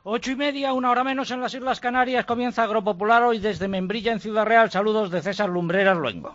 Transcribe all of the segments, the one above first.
8:30, una hora menos en las Islas Canarias, comienza Agropopular hoy desde Membrilla en Ciudad Real. Saludos de César Lumbreras Luengo.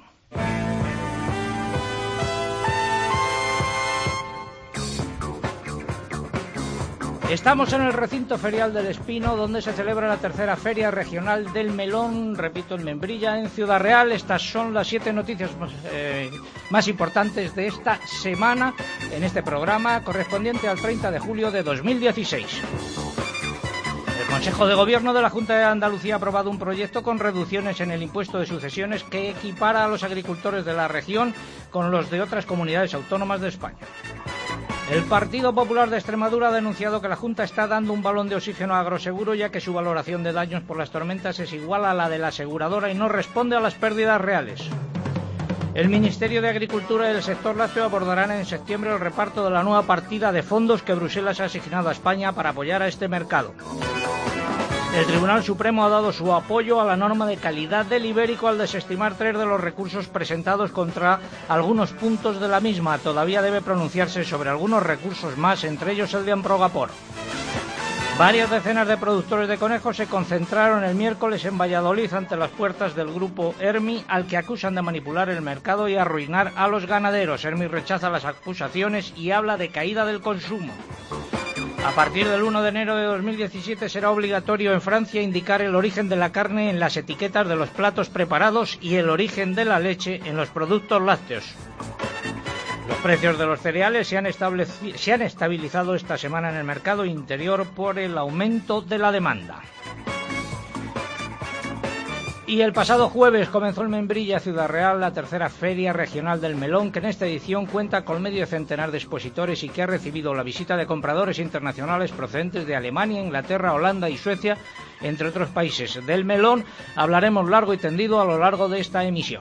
Estamos en el recinto ferial del Espino, donde se celebra la tercera Feria Regional del Melón, repito, en Membrilla, en Ciudad Real. Estas son las 7 noticias más importantes de esta semana en este programa, correspondiente al 30 de julio de 2016. El Consejo de Gobierno de la Junta de Andalucía ha aprobado un proyecto con reducciones en el impuesto de sucesiones que equipara a los agricultores de la región con los de otras comunidades autónomas de España. El Partido Popular de Extremadura ha denunciado que la Junta está dando un balón de oxígeno a Agroseguro, ya que su valoración de daños por las tormentas es igual a la de la aseguradora y no responde a las pérdidas reales. El Ministerio de Agricultura y el sector lácteo abordarán en septiembre el reparto de la nueva partida de fondos que Bruselas ha asignado a España para apoyar a este mercado. El Tribunal Supremo ha dado su apoyo a la norma de calidad del ibérico al desestimar 3 de los recursos presentados contra algunos puntos de la misma. Todavía debe pronunciarse sobre algunos recursos más, entre ellos el de Amprogapor. Varias decenas de productores de conejos se concentraron el miércoles en Valladolid ante las puertas del grupo ERMI, al que acusan de manipular el mercado y arruinar a los ganaderos. ERMI rechaza las acusaciones y habla de caída del consumo. A partir del 1 de enero de 2017 será obligatorio en Francia indicar el origen de la carne en las etiquetas de los platos preparados y el origen de la leche en los productos lácteos. Los precios de los cereales se han estabilizado esta semana en el mercado interior por el aumento de la demanda. Y el pasado jueves comenzó en Membrilla, Ciudad Real, la tercera Feria Regional del Melón, que en esta edición cuenta con medio centenar de expositores y que ha recibido la visita de compradores internacionales procedentes de Alemania, Inglaterra, Holanda y Suecia, entre otros países. Del melón hablaremos largo y tendido a lo largo de esta emisión.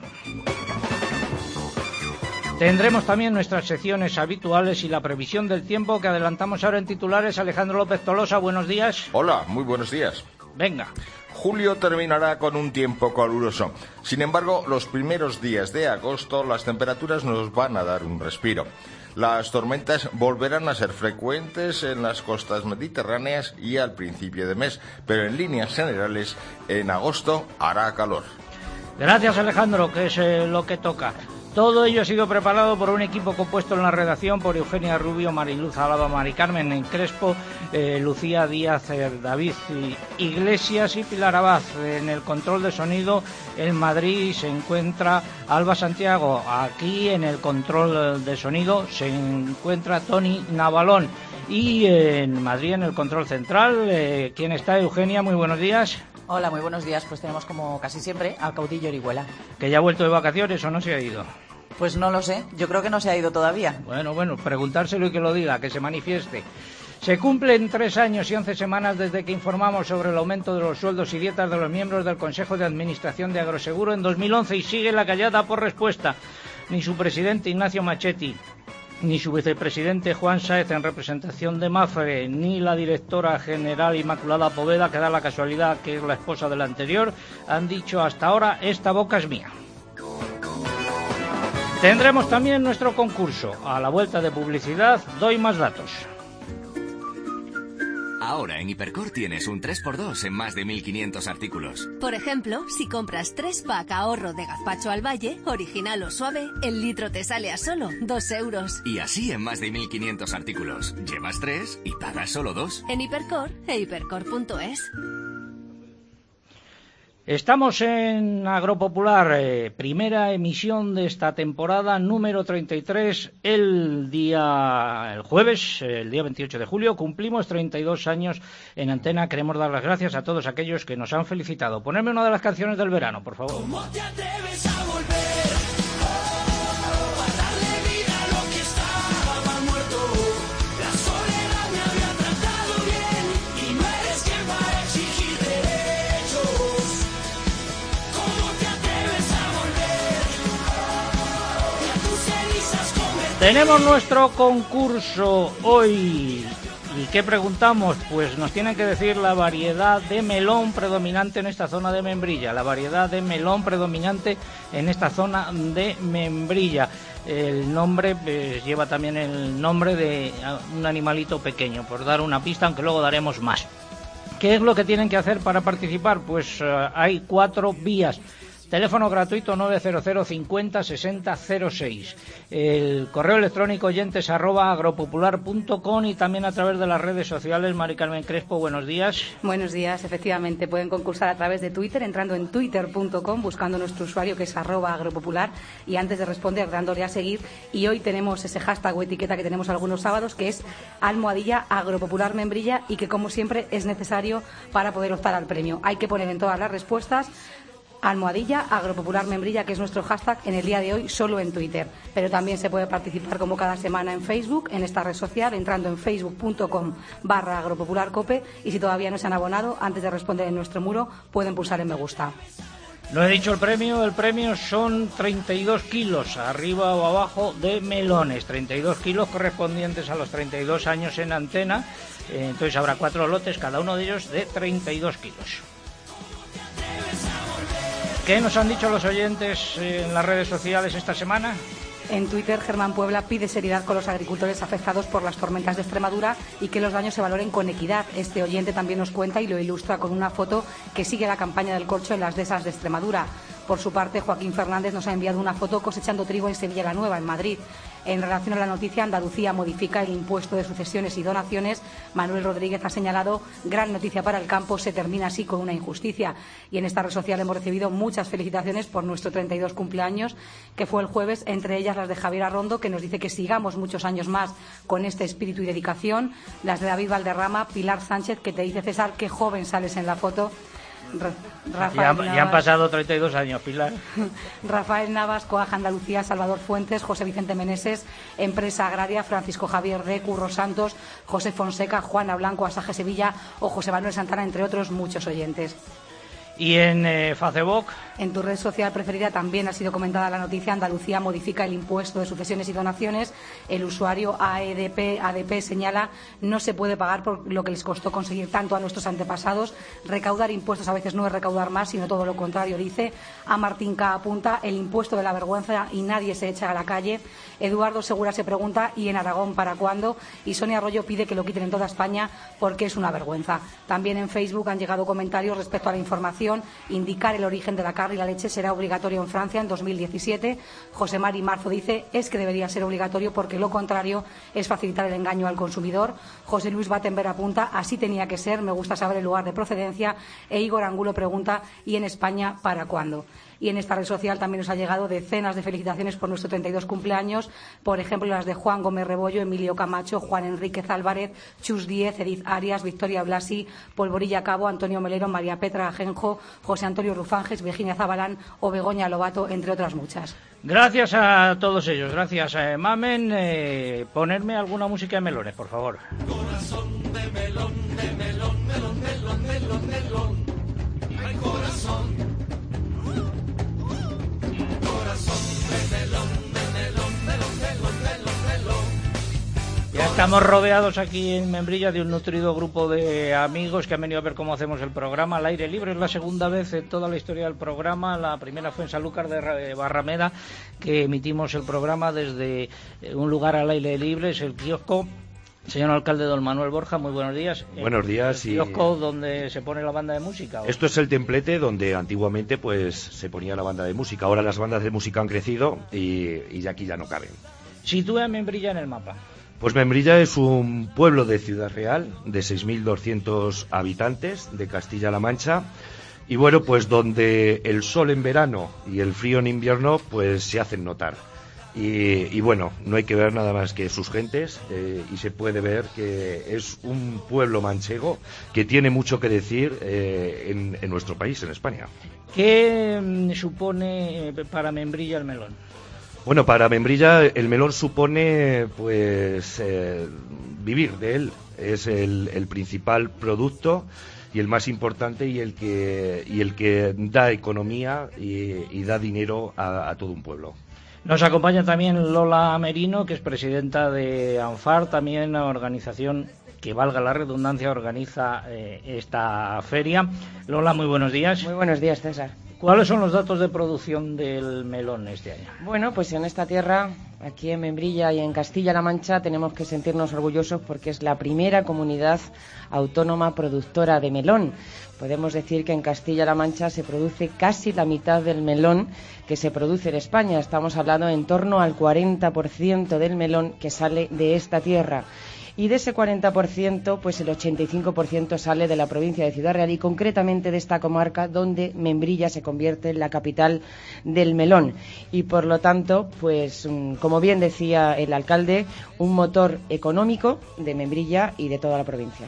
Tendremos también nuestras secciones habituales y la previsión del tiempo que adelantamos ahora en titulares. Alejandro López Tolosa, buenos días. Hola, muy buenos días. Venga. Julio terminará con un tiempo caluroso. Sin embargo, los primeros días de agosto las temperaturas nos van a dar un respiro. Las tormentas volverán a ser frecuentes en las costas mediterráneas y al principio de mes, pero en líneas generales en agosto hará calor. Gracias, Alejandro, que es lo que toca. Todo ello ha sido preparado por un equipo compuesto en la redacción por Eugenia Rubio, Mariluz Alaba, Mari Carmen en Crespo, Lucía Díaz, David Iglesias y Pilar Abad. En el control de sonido en Madrid se encuentra Alba Santiago. Aquí en el control de sonido se encuentra Tony Navalón. Y en Madrid, en el control central, ¿quién está? Eugenia, muy buenos días. Hola, muy buenos días. Pues tenemos, como casi siempre, al caudillo Orihuela. ¿Que ya ha vuelto de vacaciones o no se ha ido? Pues no lo sé, yo creo que no se ha ido todavía. Bueno, preguntárselo y que lo diga, que se manifieste. Se cumplen 3 años y 11 semanas desde que informamos sobre el aumento de los sueldos y dietas de los miembros del Consejo de Administración de Agroseguro en 2011 y sigue la callada por respuesta. Ni su presidente Ignacio Machetti, ni su vicepresidente Juan Sáez en representación de Mafre, ni la directora general Inmaculada Poveda, que da la casualidad que es la esposa del anterior, han dicho hasta ahora: esta boca es mía. Tendremos también nuestro concurso. A la vuelta de publicidad doy más datos. Ahora en Hipercor tienes un 3x2 en más de 1.500 artículos. Por ejemplo, si compras 3 pack ahorro de gazpacho al valle, original o suave, el litro te sale a solo 2 euros. Y así en más de 1.500 artículos. Llevas 3 y pagas solo 2. En Hipercor e hipercor.es. Estamos en Agropopular, primera emisión de esta temporada número 33. El jueves, el día 28 de julio, cumplimos 32 años en antena. Queremos dar las gracias a todos aquellos que nos han felicitado. Ponerme una de las canciones del verano, por favor. ¿Cómo te atreves a volver? Tenemos nuestro concurso hoy. ¿Y qué preguntamos? Pues nos tienen que decir la variedad de melón predominante en esta zona de Membrilla. La variedad de melón predominante en esta zona de Membrilla. El nombre lleva también el nombre de un animalito pequeño, por dar una pista, aunque luego daremos más. ¿Qué es lo que tienen que hacer para participar? Pues hay 4 vías. Teléfono gratuito 900 50 60 06. El correo electrónico oyentes@agropopular.com y también a través de las redes sociales. Mari Carmen Crespo, buenos días. Buenos días, efectivamente. Pueden concursar a través de Twitter, entrando en twitter.com, buscando nuestro usuario que es @agropopular y antes de responder dándole a seguir. Y hoy tenemos ese hashtag o etiqueta que tenemos algunos sábados que es @agropopularmembrilla y que como siempre es necesario para poder optar al premio. Hay que poner en todas las respuestas @agropopularmembrilla, que es nuestro hashtag en el día de hoy solo en Twitter, pero también se puede participar como cada semana en Facebook, en esta red social, entrando en facebook.com/agropopularcope, y si todavía no se han abonado, antes de responder en nuestro muro, pueden pulsar en me gusta. No he dicho el premio son 32 kilos, arriba o abajo, de melones, 32 kilos correspondientes a los 32 años en antena, entonces habrá 4 lotes, cada uno de ellos de 32 kilos. ¿Qué nos han dicho los oyentes en las redes sociales esta semana? En Twitter, Germán Puebla pide seriedad con los agricultores afectados por las tormentas de Extremadura y que los daños se valoren con equidad. Este oyente también nos cuenta y lo ilustra con una foto que sigue la campaña del corcho en las dehesas de Extremadura. Por su parte, Joaquín Fernández nos ha enviado una foto cosechando trigo en Sevilla la Nueva, en Madrid. En relación a la noticia, Andalucía modifica el impuesto de sucesiones y donaciones. Manuel Rodríguez ha señalado: gran noticia para el campo, se termina así con una injusticia. Y en esta red social hemos recibido muchas felicitaciones por nuestro 32 cumpleaños, que fue el jueves, entre ellas las de Javier Arrondo, que nos dice que sigamos muchos años más con este espíritu y dedicación. Las de David Valderrama, Pilar Sánchez, que te dice: César, qué joven sales en la foto. Ya han pasado 32 años, Pilar. Rafael Navas, Coaja Andalucía, Salvador Fuentes, José Vicente Meneses, Empresa Agraria, Francisco Javier de Curro Santos, José Fonseca, Juana Blanco, Asaje Sevilla o José Manuel Santana, entre otros muchos oyentes. Y en Facebook, en tu red social preferida también ha sido comentada la noticia: Andalucía modifica el impuesto de sucesiones y donaciones. El usuario ADP señala: no se puede pagar por lo que les costó conseguir tanto a nuestros antepasados. Recaudar impuestos a veces no es recaudar más, sino todo lo contrario, dice. A Martín K apunta: el impuesto de la vergüenza y nadie se echa a la calle. Eduardo Segura se pregunta: ¿y en Aragón para cuándo? Y Sonia Arroyo pide que lo quiten en toda España porque es una vergüenza. También en Facebook han llegado comentarios respecto a la información. Indicar el origen de la carne y la leche será obligatorio en Francia en 2017. José Mari Marzo dice: es que debería ser obligatorio porque lo contrario es facilitar el engaño al consumidor. José Luis Battenberg apunta: así tenía que ser, me gusta saber el lugar de procedencia. E Igor Angulo pregunta: ¿y en España para cuándo? Y en esta red social también nos ha llegado decenas de felicitaciones por nuestro 32 cumpleaños, por ejemplo las de Juan Gómez Rebollo, Emilio Camacho, Juan Enríquez Álvarez, Chus Díez, Edith Arias, Victoria Blasi, Polvorilla Cabo, Antonio Melero, María Petra Ajenjo, José Antonio Rufanges, Virginia Zabalán o Begoña Lobato, entre otras muchas. Gracias a todos ellos, gracias Mamen. Ponerme alguna música de melones, por favor. Corazón de melón, de melón, melón, melón, melón, melón. Ay, corazón. Ya estamos rodeados aquí en Membrilla de un nutrido grupo de amigos que han venido a ver cómo hacemos el programa al aire libre. Es la segunda vez en toda la historia del programa. La primera fue en Sanlúcar de Barrameda, que emitimos el programa desde un lugar al aire libre, es el kiosco. Señor alcalde don Manuel Borja, muy buenos días. Buenos días. ¿El kiosco donde se pone la banda de música? ¿O? Esto es el templete donde antiguamente pues se ponía la banda de música. Ahora las bandas de música han crecido y aquí ya no caben. Sitúa Membrilla en el mapa. Pues Membrilla es un pueblo de Ciudad Real de 6.200 habitantes de Castilla-La Mancha. Y bueno, pues donde el sol en verano y el frío en invierno pues se hacen notar. Y bueno, no hay que ver nada más que sus gentes y se puede ver que es un pueblo manchego que tiene mucho que decir en nuestro país, en España. ¿Qué supone para Membrilla el melón? Bueno, para Membrilla el melón supone pues vivir de él. Es el principal producto y el más importante y el que da economía y da dinero a todo un pueblo. Nos acompaña también Lola Merino, que es presidenta de ANFAR, también una organización que, valga la redundancia, organiza esta feria. Lola, muy buenos días. Muy buenos días, César. ¿Cuáles son los datos de producción del melón este año? Bueno, pues en esta tierra, aquí en Membrilla y en Castilla-La Mancha, tenemos que sentirnos orgullosos porque es la primera comunidad autónoma productora de melón. Podemos decir que en Castilla-La Mancha se produce casi la mitad del melón que se produce en España. Estamos hablando en torno al 40% del melón que sale de esta tierra. Y de ese 40%, pues el 85% sale de la provincia de Ciudad Real y concretamente de esta comarca donde Membrilla se convierte en la capital del melón. Y por lo tanto, pues como bien decía el alcalde, un motor económico de Membrilla y de toda la provincia.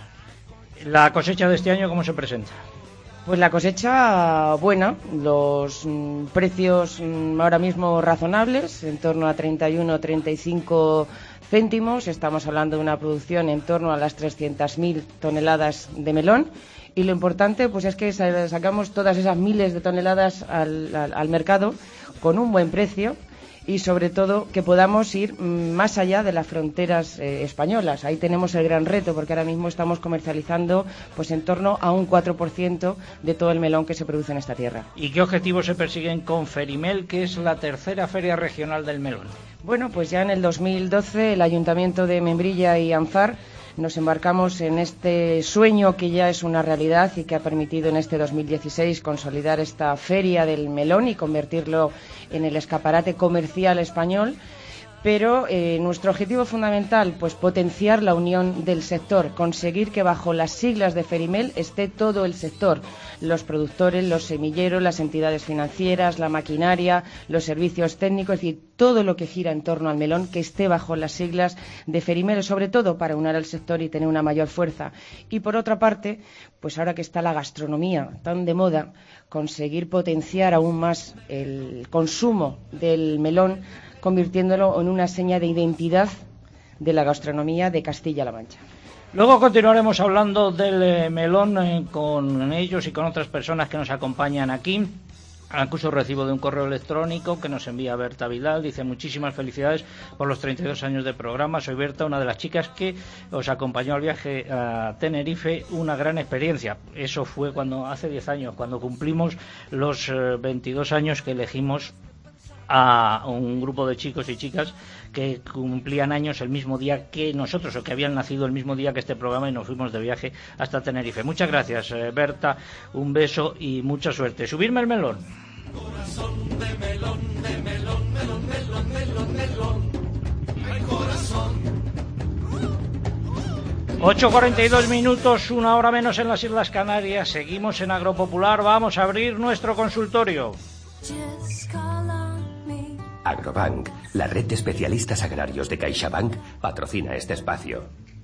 ¿La cosecha de este año cómo se presenta? Pues la cosecha buena, los precios ahora mismo razonables, en torno a 31 o 35 céntimos. Estamos hablando de una producción en torno a las 300.000 toneladas de melón. Y lo importante pues es que sacamos todas esas miles de toneladas al mercado con un buen precio. Y sobre todo que podamos ir más allá de las fronteras españolas. Ahí tenemos el gran reto porque ahora mismo estamos comercializando pues en torno a un 4% de todo el melón que se produce en esta tierra. ¿Y qué objetivos se persiguen con Ferimel, que es la tercera feria regional del melón? Bueno, pues ya en el 2012 el Ayuntamiento de Membrilla y Anzar nos embarcamos en este sueño que ya es una realidad y que ha permitido en este 2016 consolidar esta feria del melón y convertirlo en el escaparate comercial español. Pero nuestro objetivo fundamental, pues potenciar la unión del sector, conseguir que bajo las siglas de Ferimel esté todo el sector, los productores, los semilleros, las entidades financieras, la maquinaria, los servicios técnicos, es decir, todo lo que gira en torno al melón que esté bajo las siglas de Ferimel, sobre todo para unir al sector y tener una mayor fuerza. Y por otra parte, pues ahora que está la gastronomía tan de moda, conseguir potenciar aún más el consumo del melón, convirtiéndolo en una seña de identidad de la gastronomía de Castilla-La Mancha. Luego continuaremos hablando del melón con ellos y con otras personas que nos acompañan aquí. Acuso recibo de un correo electrónico que nos envía Berta Vidal. Dice: muchísimas felicidades por los 32 años de programa. Soy Berta, una de las chicas que os acompañó al viaje a Tenerife. Una gran experiencia. Eso fue hace 10 años, cuando cumplimos los 22 años que elegimos a un grupo de chicos y chicas que cumplían años el mismo día que nosotros, o que habían nacido el mismo día que este programa, y nos fuimos de viaje hasta Tenerife. Muchas gracias, Berta, un beso y mucha suerte. Subirme el melón. Corazón de melón, de melón, melón, melón, melón, melón. Ay, corazón. 8:42 minutos, una hora menos en las Islas Canarias. Seguimos en Agropopular. Vamos a abrir nuestro consultorio. Agrobank, la red de especialistas agrarios de CaixaBank, patrocina este espacio.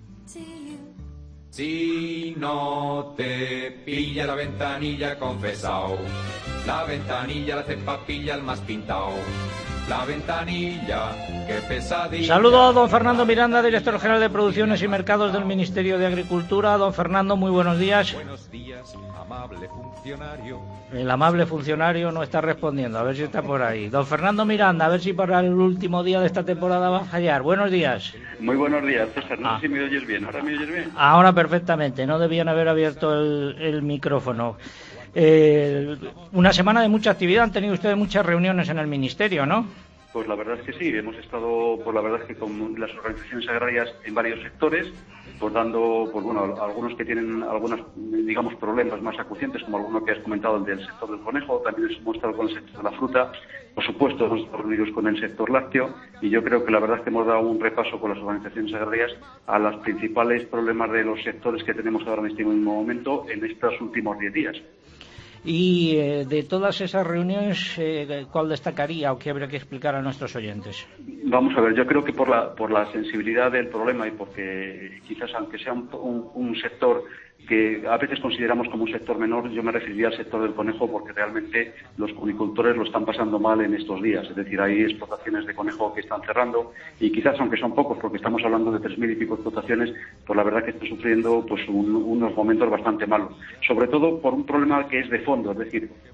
Si no te pilla la ventanilla, confesao. La ventanilla la hace papilla el más pintao. La ventanilla, qué pesadilla. Saludo a don Fernando Miranda, director general de Producciones y Mercados del Ministerio de Agricultura. Don Fernando, muy buenos días. Buenos días, amable funcionario. El amable funcionario no está respondiendo, a ver si está por ahí. Don Fernando Miranda, a ver si para el último día de esta temporada va a fallar. Buenos días. Muy buenos días, César. No sé si me oyes bien. ¿Ahora me oyes bien? Ahora perfectamente, no debían haber abierto el micrófono. Una semana de mucha actividad, han tenido ustedes muchas reuniones en el Ministerio, ¿no? Pues la verdad es que sí, hemos estado, pues la verdad es que con las organizaciones agrarias en varios sectores, pues dando, pues bueno, algunos que tienen algunos, digamos, problemas más acuciantes, como alguno que has comentado, el del sector del conejo. También hemos estado con el sector de la fruta, por supuesto hemos estado reunidos con el sector lácteo, y yo creo que la verdad es que hemos dado un repaso con las organizaciones agrarias a los principales problemas de los sectores que tenemos ahora en este mismo momento en estos últimos 10 días. Y de todas esas reuniones, ¿cuál destacaría o qué habría que explicar a nuestros oyentes? Vamos a ver, yo creo que por la sensibilidad del problema y porque quizás aunque sea un sector que a veces consideramos como un sector menor, yo me referiría al sector del conejo porque realmente los cunicultores lo están pasando mal en estos días. Es decir, hay explotaciones de conejo que están cerrando y quizás, aunque son pocos, porque estamos hablando de 3.000 y pico explotaciones, pues la verdad que están sufriendo pues unos momentos bastante malos. Sobre todo por un problema que es de fondo, es decir,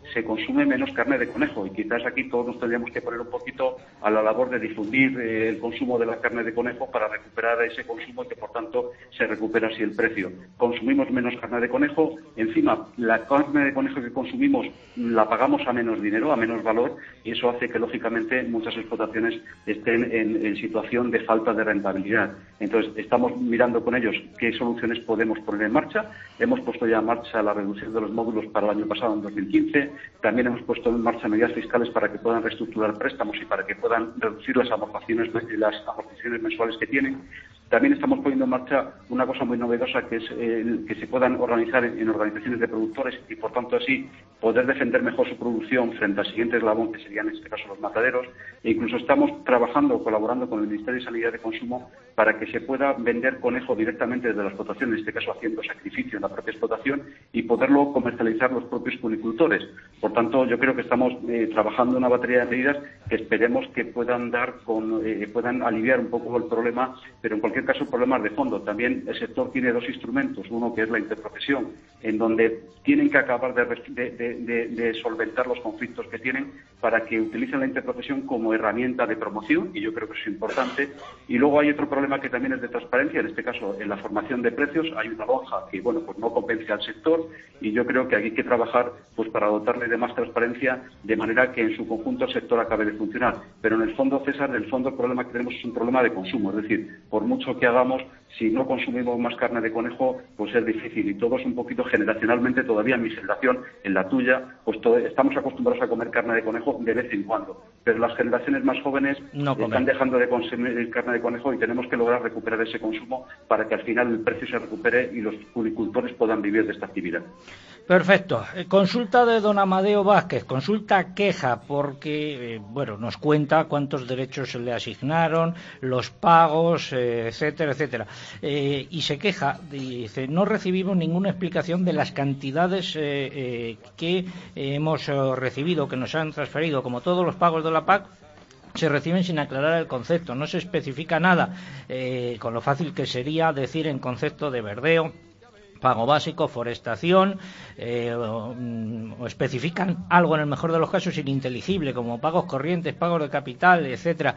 se consume menos carne de conejo, y quizás aquí todos nos tendríamos que poner un poquito a la labor de difundir el consumo de la carne de conejo para recuperar ese consumo y que por tanto se recupera así el precio. Consumimos menos carne de conejo, encima la carne de conejo que consumimos la pagamos a menos dinero, a menos valor, y eso hace que lógicamente muchas explotaciones estén en situación de falta de rentabilidad. Entonces estamos mirando con ellos qué soluciones podemos poner en marcha. Hemos puesto ya en marcha la reducción de los módulos para el año pasado, en 2015. También hemos puesto en marcha medidas fiscales para que puedan reestructurar préstamos y para que puedan reducir las amortizaciones mensuales que tienen. También estamos poniendo en marcha una cosa muy novedosa, que es que se puedan organizar en organizaciones de productores y, por tanto, así poder defender mejor su producción frente al siguiente eslabón, que serían en este caso los mataderos. E incluso estamos trabajando, colaborando con el Ministerio de Sanidad y de Consumo para que se pueda vender conejo directamente desde la explotación, en este caso haciendo sacrificio en la propia explotación, y poderlo comercializar los propios cunicultores. Por tanto, yo creo que estamos trabajando una batería de medidas que esperemos que puedan puedan aliviar un poco el problema, pero en cualquier caso problemas de fondo. También el sector tiene dos instrumentos, uno que es la interprofesión, en donde tienen que acabar de solventar los conflictos que tienen para que utilicen la interprofesión como herramienta de promoción, y yo creo que eso es importante. Y luego hay otro problema que también es de transparencia, en este caso en la formación de precios hay una lonja que pues no convence al sector, y yo creo que hay que trabajar pues para dotarle de más transparencia, de manera que en su conjunto el sector acabe de funcionar. Pero en el fondo, César, el problema que tenemos es un problema de consumo, es decir, por mucho que hagamos, si no consumimos más carne de conejo, pues es difícil, y todos un poquito generacionalmente, todavía en mi generación, en la tuya, pues estamos acostumbrados a comer carne de conejo de vez en cuando, pero las generaciones más jóvenes están dejando de consumir carne de conejo, y tenemos que lograr recuperar ese consumo para que al final el precio se recupere y los cunicultores puedan vivir de esta actividad. Perfecto. Consulta de don Amadeo Vázquez, consulta queja, porque nos cuenta cuántos derechos se le asignaron, los pagos, etcétera, etcétera. Y se queja, dice, no recibimos ninguna explicación de las cantidades que hemos recibido, que nos han transferido, como todos los pagos de la PAC se reciben sin aclarar el concepto, no se especifica nada, con lo fácil que sería decir en concepto de verdeo, pago básico, forestación, o especifican algo en el mejor de los casos ininteligible, como pagos corrientes, pagos de capital, etcétera.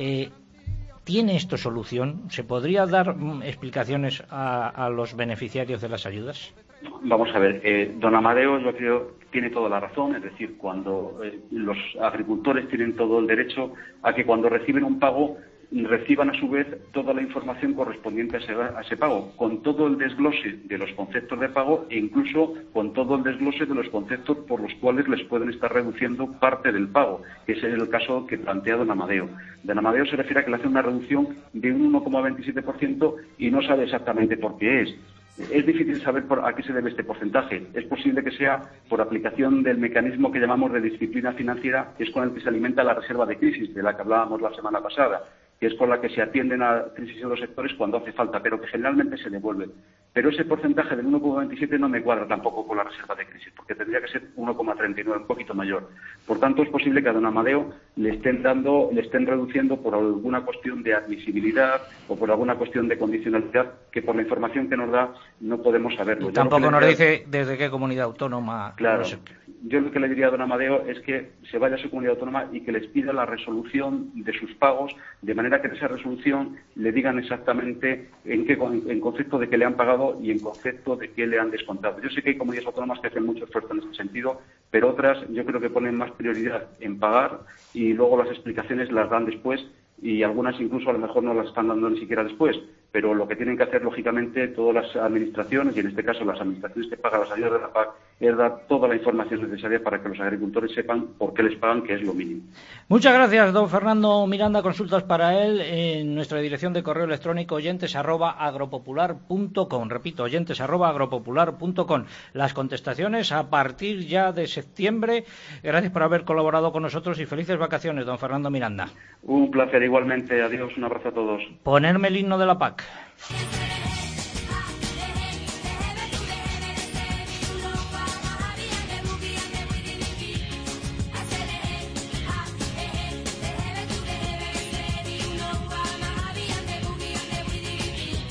¿Tiene esto solución? ¿Se podría dar explicaciones a los beneficiarios de las ayudas? Vamos a ver, don Amadeo, yo creo, tiene toda la razón, es decir, cuando los agricultores tienen todo el derecho a que cuando reciben un pago reciban a su vez toda la información correspondiente a ese pago, con todo el desglose de los conceptos de pago e incluso con todo el desglose de los conceptos por los cuales les pueden estar reduciendo parte del pago, que ese es el caso que plantea don Amadeo. Don Amadeo se refiere a que le hace una reducción de un 1,27% y no sabe exactamente por qué es. Es difícil saber a qué se debe este porcentaje. Es posible que sea por aplicación del mecanismo que llamamos de disciplina financiera, que es con el que se alimenta la reserva de crisis, de la que hablábamos la semana pasada, que es con la que se atienden a crisis en los sectores cuando hace falta, pero que generalmente se devuelven. Pero ese porcentaje del 1,27 no me cuadra tampoco con la reserva de crisis, porque tendría que ser 1,39, un poquito mayor. Por tanto, es posible que a don Amadeo le estén reduciendo por alguna cuestión de admisibilidad o por alguna cuestión de condicionalidad, que por la información que nos da no podemos saberlo. Tampoco nos dice desde qué comunidad autónoma. Claro. Yo lo que le diría a don Amadeo es que se vaya a su comunidad autónoma y que les pida la resolución de sus pagos, de manera que en esa resolución le digan exactamente en concepto de que le han pagado y en concepto de que le han descontado. Yo sé que hay comunidades autónomas que hacen mucho esfuerzo en ese sentido, pero otras yo creo que ponen más prioridad en pagar y luego las explicaciones las dan después, y algunas incluso a lo mejor no las están dando ni siquiera después. Pero lo que tienen que hacer, lógicamente, todas las administraciones, y en este caso las administraciones que pagan las ayudas de la PAC, es dar toda la información necesaria para que los agricultores sepan por qué les pagan, que es lo mínimo. Muchas gracias, don Fernando Miranda. Consultas para él en nuestra dirección de correo electrónico oyentes@agropopular.com. Repito, oyentes@agropopular.com. Las contestaciones a partir ya de septiembre. Gracias por haber colaborado con nosotros y felices vacaciones, don Fernando Miranda. Un placer igualmente. Adiós, un abrazo a todos. Ponerme el himno de la PAC.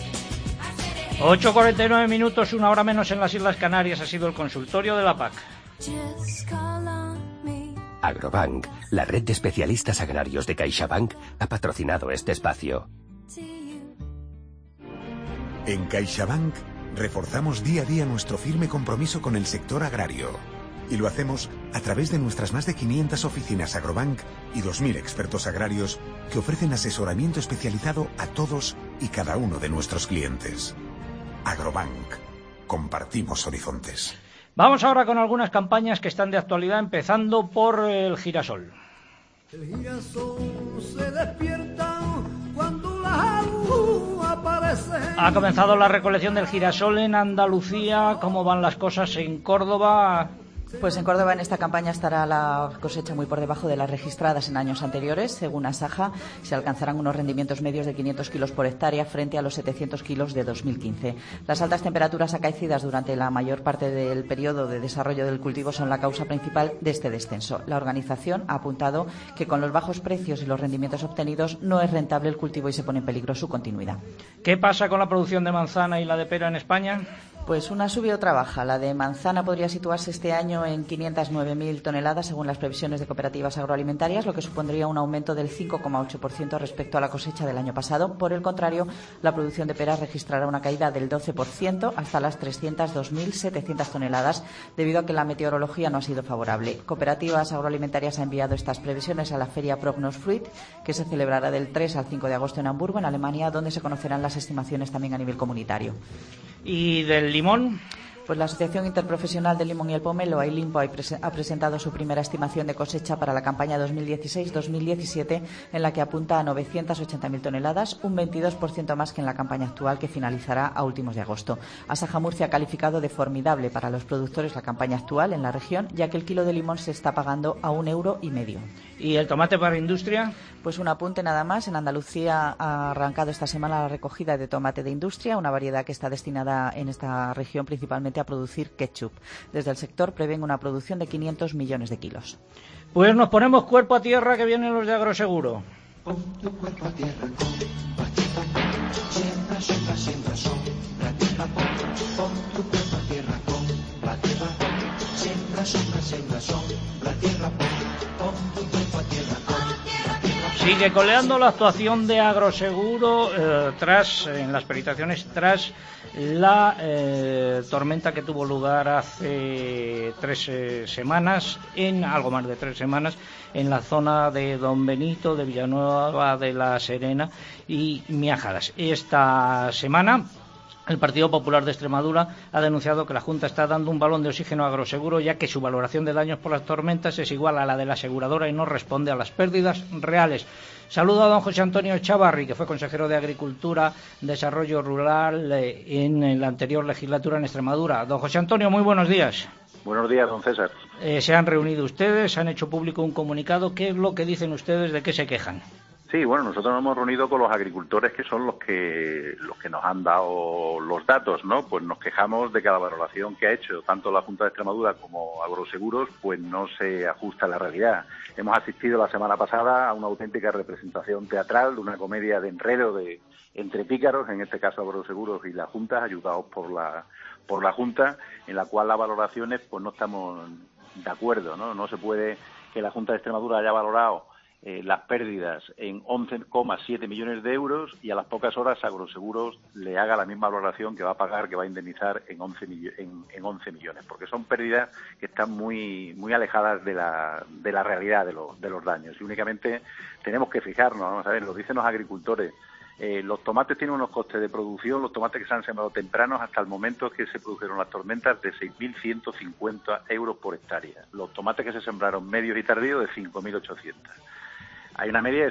...8:49 minutos, una hora menos en las Islas Canarias. Ha sido el consultorio de la PAC. Agrobank, la red de especialistas agrarios de CaixaBank, ha patrocinado este espacio. En CaixaBank reforzamos día a día nuestro firme compromiso con el sector agrario. Y lo hacemos a través de nuestras más de 500 oficinas Agrobank y 2.000 expertos agrarios que ofrecen asesoramiento especializado a todos y cada uno de nuestros clientes. Agrobank. Compartimos horizontes. Vamos ahora con algunas campañas que están de actualidad, empezando por el girasol. El girasol se despierta cuando la luz aparece. Ha comenzado la recolección del girasol en Andalucía. ¿Cómo van las cosas en Córdoba? Pues en Córdoba en esta campaña estará la cosecha muy por debajo de las registradas en años anteriores. Según Asaja, se alcanzarán unos rendimientos medios de 500 kilos por hectárea frente a los 700 kilos de 2015. Las altas temperaturas acaecidas durante la mayor parte del periodo de desarrollo del cultivo son la causa principal de este descenso. La organización ha apuntado que con los bajos precios y los rendimientos obtenidos no es rentable el cultivo y se pone en peligro su continuidad. ¿Qué pasa con la producción de manzana y la de pera en España? Pues una sube y otra baja. La de manzana podría situarse este año en 509.000 toneladas según las previsiones de cooperativas agroalimentarias, lo que supondría un aumento del 5,8% respecto a la cosecha del año pasado. Por el contrario, la producción de peras registrará una caída del 12% hasta las 302.700 toneladas debido a que la meteorología no ha sido favorable. Cooperativas agroalimentarias ha enviado estas previsiones a la feria Prognos Fruit, que se celebrará del 3 al 5 de agosto en Hamburgo, en Alemania, donde se conocerán las estimaciones también a nivel comunitario. ¿Y del limón? Pues la Asociación Interprofesional del Limón y el Pomelo, AILIMPO, ha presentado su primera estimación de cosecha para la campaña 2016-2017, en la que apunta a 980.000 toneladas, un 22% más que en la campaña actual, que finalizará a últimos de agosto. Asaja Murcia ha calificado de formidable para los productores la campaña actual en la región, ya que el kilo de limón se está pagando a €1,50. ¿Y el tomate para industria? Pues un apunte nada más. En Andalucía ha arrancado esta semana la recogida de tomate de industria, una variedad que está destinada en esta región principalmente a producir ketchup. Desde el sector prevén una producción de 500 millones de kilos. Pues nos ponemos cuerpo a tierra, que vienen los de Agroseguro. Pon tu cuerpo a tierra con siembra, siembra, siembra, sombra, tierra, pon tu cuerpo a tierra con la tierra, siembra, siembra, siembra, sombra, tierra, pon tu cuerpo a tierra con. Sigue coleando la actuación de Agroseguro en las peritaciones tras la tormenta que tuvo lugar hace algo más de 3 semanas, en la zona de Don Benito, de Villanueva de la Serena y Miajadas. Esta semana el Partido Popular de Extremadura ha denunciado que la Junta está dando un balón de oxígeno a Agroseguro, ya que su valoración de daños por las tormentas es igual a la de la aseguradora y no responde a las pérdidas reales. Saludo a don José Antonio Chavarri, que fue consejero de Agricultura, Desarrollo Rural en la anterior legislatura en Extremadura. Don José Antonio, muy buenos días. Buenos días, don César. Se han reunido ustedes, han hecho público un comunicado. ¿Qué es lo que dicen ustedes? ¿De qué se quejan? Sí, bueno, nosotros nos hemos reunido con los agricultores, que son los que nos han dado los datos, ¿no? Pues nos quejamos de que la valoración que ha hecho tanto la Junta de Extremadura como Agroseguros pues no se ajusta a la realidad. Hemos asistido la semana pasada a una auténtica representación teatral de una comedia de enredo entre pícaros, en este caso Agroseguros y la Junta, ayudados por la Junta, en la cual las valoraciones pues no estamos de acuerdo, ¿no? No se puede que la Junta de Extremadura haya valorado las pérdidas en 11,7 millones de euros y a las pocas horas Agroseguros le haga la misma valoración que va a pagar, que va a indemnizar en 11 millones, porque son pérdidas que están muy muy alejadas de la realidad de los daños. Y únicamente tenemos que fijarnos, vamos a ver, lo dicen los agricultores. Los tomates tienen unos costes de producción, los tomates que se han sembrado tempranos hasta el momento que se produjeron las tormentas, de 6.150 euros por hectárea. Los tomates que se sembraron medios y tardíos, de 5.800. Hay una media de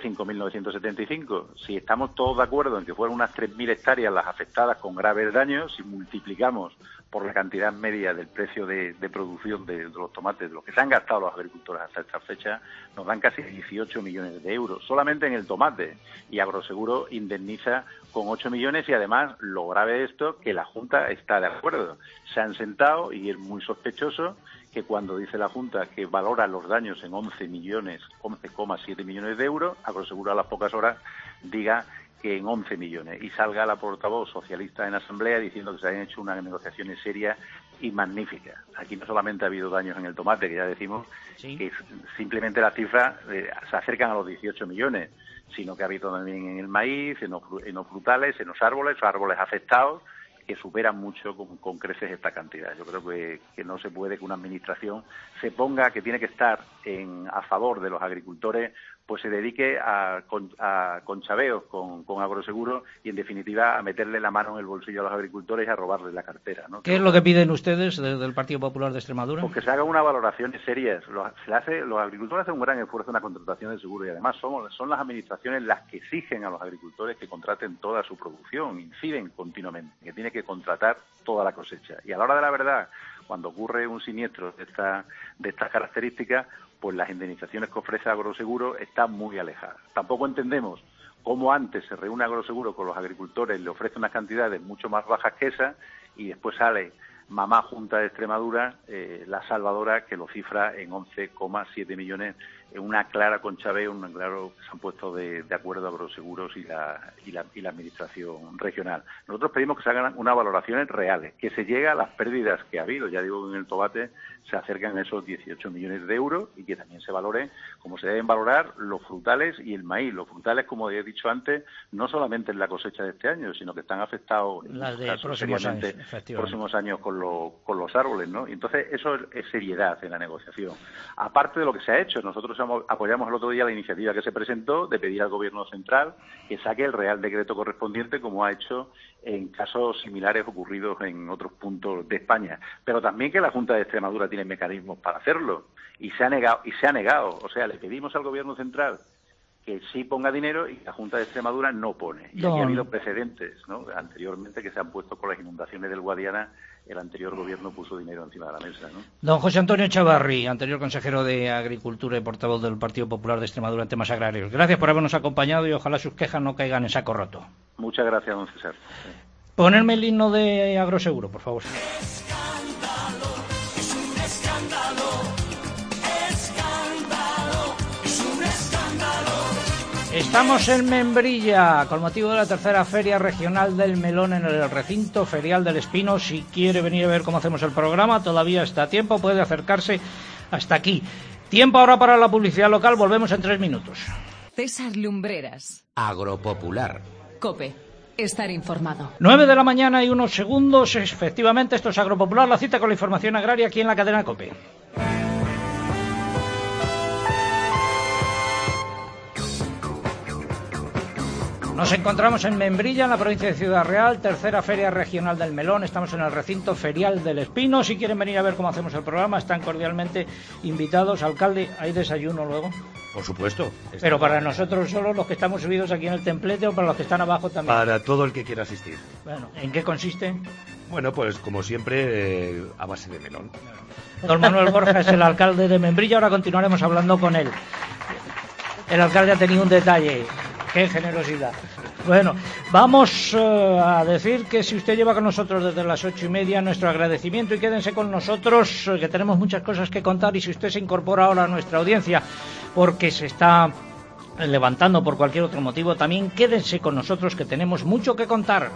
5.975. Si estamos todos de acuerdo en que fueron unas 3.000 hectáreas las afectadas con graves daños, si multiplicamos por la cantidad media del precio de producción de los tomates, de los que se han gastado los agricultores hasta esta fecha, nos dan casi 18 millones de euros, solamente en el tomate. Y Agroseguro indemniza con 8 millones y además lo grave de esto, que la Junta está de acuerdo. Se han sentado y es muy sospechoso que cuando dice la Junta que valora los daños en 11,7 millones de euros, Agroseguro a las pocas horas diga que en 11 millones. Y salga la portavoz socialista en Asamblea diciendo que se han hecho unas negociaciones serias y magníficas. Aquí no solamente ha habido daños en el tomate, que ya decimos, ¿sí?, que simplemente las cifras se acercan a los 18 millones, sino que ha habido también en el maíz, en los frutales, en los árboles afectados, que superan mucho con creces esta cantidad. Yo creo que no se puede que una administración se ponga, que tiene que estar a favor de los agricultores, pues se dedique a conchaveos con agroseguros y, en definitiva, a meterle la mano en el bolsillo a los agricultores y a robarles la cartera, ¿no? ¿Qué es lo que piden ustedes desde el Partido Popular de Extremadura? Pues que se hagan unas valoraciones serias. Los agricultores hacen un gran esfuerzo en la contratación de seguro y, además, son las administraciones las que exigen a los agricultores que contraten toda su producción, inciden continuamente, que tiene que contratar toda la cosecha. Y a la hora de la verdad, cuando ocurre un siniestro de estas características, pues las indemnizaciones que ofrece Agroseguro están muy alejadas. Tampoco entendemos cómo antes se reúne Agroseguro con los agricultores, le ofrece unas cantidades mucho más bajas que esas, y después sale mamá Junta de Extremadura, la salvadora, que lo cifra en 11,7 millones, en una clara conchaveo, un claro que se han puesto de acuerdo Agroseguros y la administración regional. Nosotros pedimos que se hagan unas valoraciones reales, que se llegue a las pérdidas que ha habido. Ya digo que en el tomate se acercan a esos 18 millones de euros, y que también se valore como se deben valorar los frutales y el maíz. Los frutales, como he dicho antes, no solamente en la cosecha de este año, sino que están afectados en las de próximos años con los árboles, ¿no? Y entonces eso es seriedad en la negociación. Aparte de lo que se ha hecho, nosotros apoyamos el otro día la iniciativa que se presentó de pedir al Gobierno central que saque el Real Decreto correspondiente, como ha hecho en casos similares ocurridos en otros puntos de España. Pero también que la Junta de Extremadura tiene mecanismos para hacerlo, y se ha negado. O sea, le pedimos al Gobierno central que sí ponga dinero, y la Junta de Extremadura no pone. Y aquí ha habido precedentes, ¿no? Anteriormente, que se han puesto con las inundaciones del Guadiana. El anterior gobierno puso dinero encima de la mesa, ¿no? Don José Antonio Chavarri, anterior consejero de Agricultura y portavoz del Partido Popular de Extremadura en temas agrarios. Gracias por habernos acompañado, y ojalá sus quejas no caigan en saco roto. Muchas gracias, don César. Ponerme el himno de Agroseguro, por favor. Estamos en Membrilla con motivo de la tercera Feria Regional del Melón en el recinto ferial del Espino. Si quiere venir a ver cómo hacemos el programa, todavía está a tiempo, puede acercarse hasta aquí. Tiempo ahora para la publicidad local, volvemos en 3 minutos. César Lumbreras. Agropopular. COPE. Estar informado. 9 de la mañana y unos segundos. Efectivamente, esto es Agropopular, la cita con la información agraria aquí en la cadena COPE. Nos encontramos en Membrilla, en la provincia de Ciudad Real, tercera Feria Regional del Melón. Estamos en el recinto ferial del Espino. Si quieren venir a ver cómo hacemos el programa, están cordialmente invitados. Alcalde, ¿hay desayuno luego? Por supuesto. Pero para nosotros solo, los que estamos subidos aquí en el templete, o para los que están abajo también. Para todo el que quiera asistir. Bueno, ¿en qué consiste? Bueno, pues como siempre, a base de melón. Don Manuel Borja es el alcalde de Membrilla. Ahora continuaremos hablando con él. El alcalde ha tenido un detalle. ¡Qué generosidad! Bueno, vamos a decir que si usted lleva con nosotros desde las 8:30, nuestro agradecimiento, y quédense con nosotros, que tenemos muchas cosas que contar. Y si usted se incorpora ahora a nuestra audiencia porque se está levantando por cualquier otro motivo, también quédense con nosotros, que tenemos mucho que contar.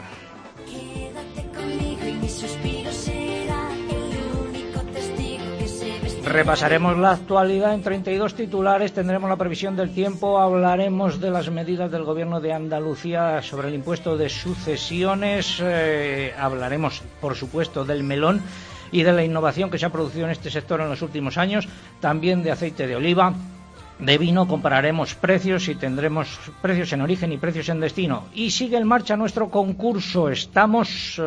Repasaremos la actualidad en 32 titulares, tendremos la previsión del tiempo, hablaremos de las medidas del Gobierno de Andalucía sobre el impuesto de sucesiones, hablaremos, por supuesto, del melón y de la innovación que se ha producido en este sector en los últimos años, también de aceite de oliva, de vino, compararemos precios y tendremos precios en origen y precios en destino. Y sigue en marcha nuestro concurso, estamos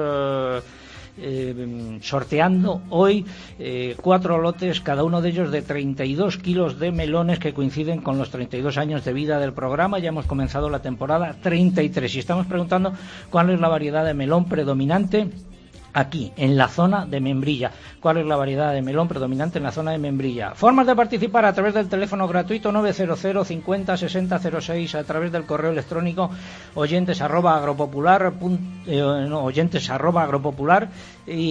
sorteando hoy 4 lotes, cada uno de ellos de 32 kilos de melones, que coinciden con los 32 años de vida del programa. Ya hemos comenzado la temporada 33 y estamos preguntando cuál es la variedad de melón predominante aquí, en la zona de Membrilla. ¿Cuál es la variedad de melón predominante en la zona de Membrilla? Formas de participar: a través del teléfono gratuito 900 50 60 06, a través del correo electrónico oyentes@agropopular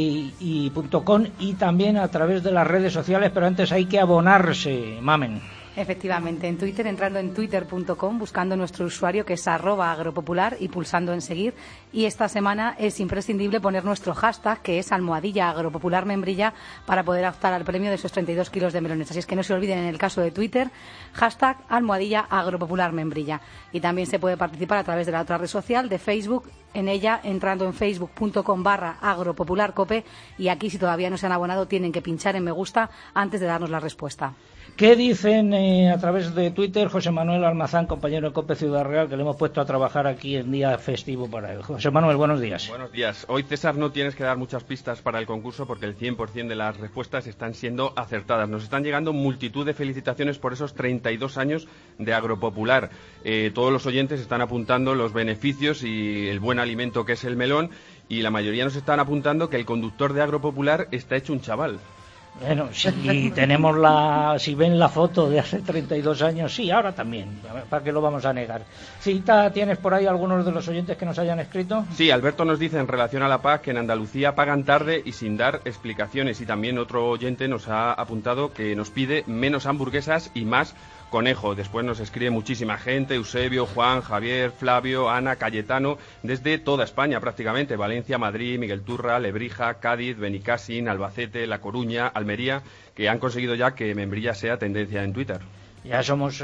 y .com, y también a través de las redes sociales, pero antes hay que abonarse, mamen. Efectivamente, en Twitter, entrando en twitter.com, buscando nuestro usuario que es @agropopular y pulsando en seguir. Y esta semana es imprescindible poner nuestro hashtag, que es @agropopularmembrilla, para poder optar al premio de esos 32 kilos de melones. Así es que no se olviden, en el caso de Twitter, hashtag @agropopularmembrilla. Y también se puede participar a través de la otra red social, de Facebook, en ella entrando en facebook.com/agropopularcope, y aquí, si todavía no se han abonado, tienen que pinchar en me gusta antes de darnos la respuesta. ¿Qué dicen a través de Twitter José Manuel Almazán, compañero de COPE Ciudad Real, que le hemos puesto a trabajar aquí en día festivo para él? José Manuel, buenos días. Buenos días. Hoy, César, no tienes que dar muchas pistas para el concurso porque el 100% de las respuestas están siendo acertadas. Nos están llegando multitud de felicitaciones por esos 32 años de Agropopular. Todos los oyentes están apuntando los beneficios y el buen alimento que es el melón, y la mayoría nos están apuntando que el conductor de Agropopular está hecho un chaval. Bueno, si si ven la foto de hace 32 años, sí, ahora también, ¿para qué lo vamos a negar? Cita, ¿tienes por ahí algunos de los oyentes que nos hayan escrito? Sí, Alberto nos dice en relación a la PAC que en Andalucía pagan tarde y sin dar explicaciones, y también otro oyente nos ha apuntado que nos pide menos hamburguesas y más conejo. Después nos escribe muchísima gente: Eusebio, Juan, Javier, Flavio, Ana, Cayetano, desde toda España prácticamente: Valencia, Madrid, Miguel Turra, Lebrija, Cádiz, Benicassin, Albacete, La Coruña, Almería, que han conseguido ya que Membrilla sea tendencia en Twitter. Ya somos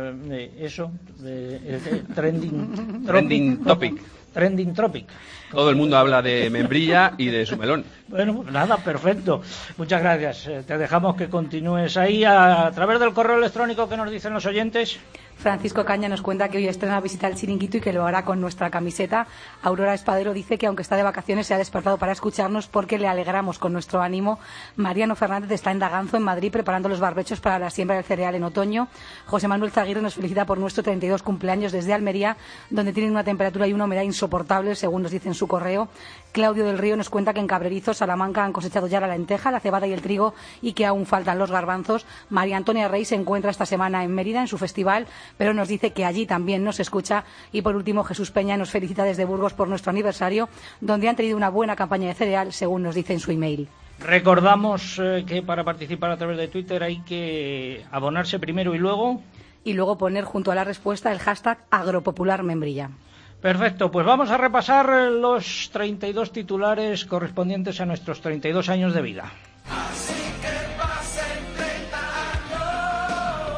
trending topic. Trending Tropic. Todo el mundo habla de Membrilla y de su melón. Bueno, pues nada, perfecto. Muchas gracias. Te dejamos que continúes ahí a través del correo electrónico. Que nos dicen los oyentes. Francisco Caña nos cuenta que hoy estrena visita al Chiringuito y que lo hará con nuestra camiseta. Aurora Espadero dice que aunque está de vacaciones se ha despertado para escucharnos porque le alegramos con nuestro ánimo. Mariano Fernández está en Daganzo, en Madrid, preparando los barbechos para la siembra del cereal en otoño. José Manuel Zaguirre nos felicita por nuestro 32 cumpleaños desde Almería, donde tienen una temperatura y una humedad insoportables, según nos dice en su correo. Claudio del Río nos cuenta que en Cabrerizo, Salamanca, han cosechado ya la lenteja, la cebada y el trigo, y que aún faltan los garbanzos. María Antonia Rey se encuentra esta semana en Mérida, en su festival, pero nos dice que allí también nos escucha. Y por último, Jesús Peña nos felicita desde Burgos por nuestro aniversario, donde han tenido una buena campaña de cereal, según nos dice en su email. Recordamos que para participar a través de Twitter hay que abonarse primero y luego poner junto a la respuesta el hashtag agropopularmembrilla. Perfecto, pues vamos a repasar los 32 titulares correspondientes a nuestros 32 años de vida. Así que pasen 30 años.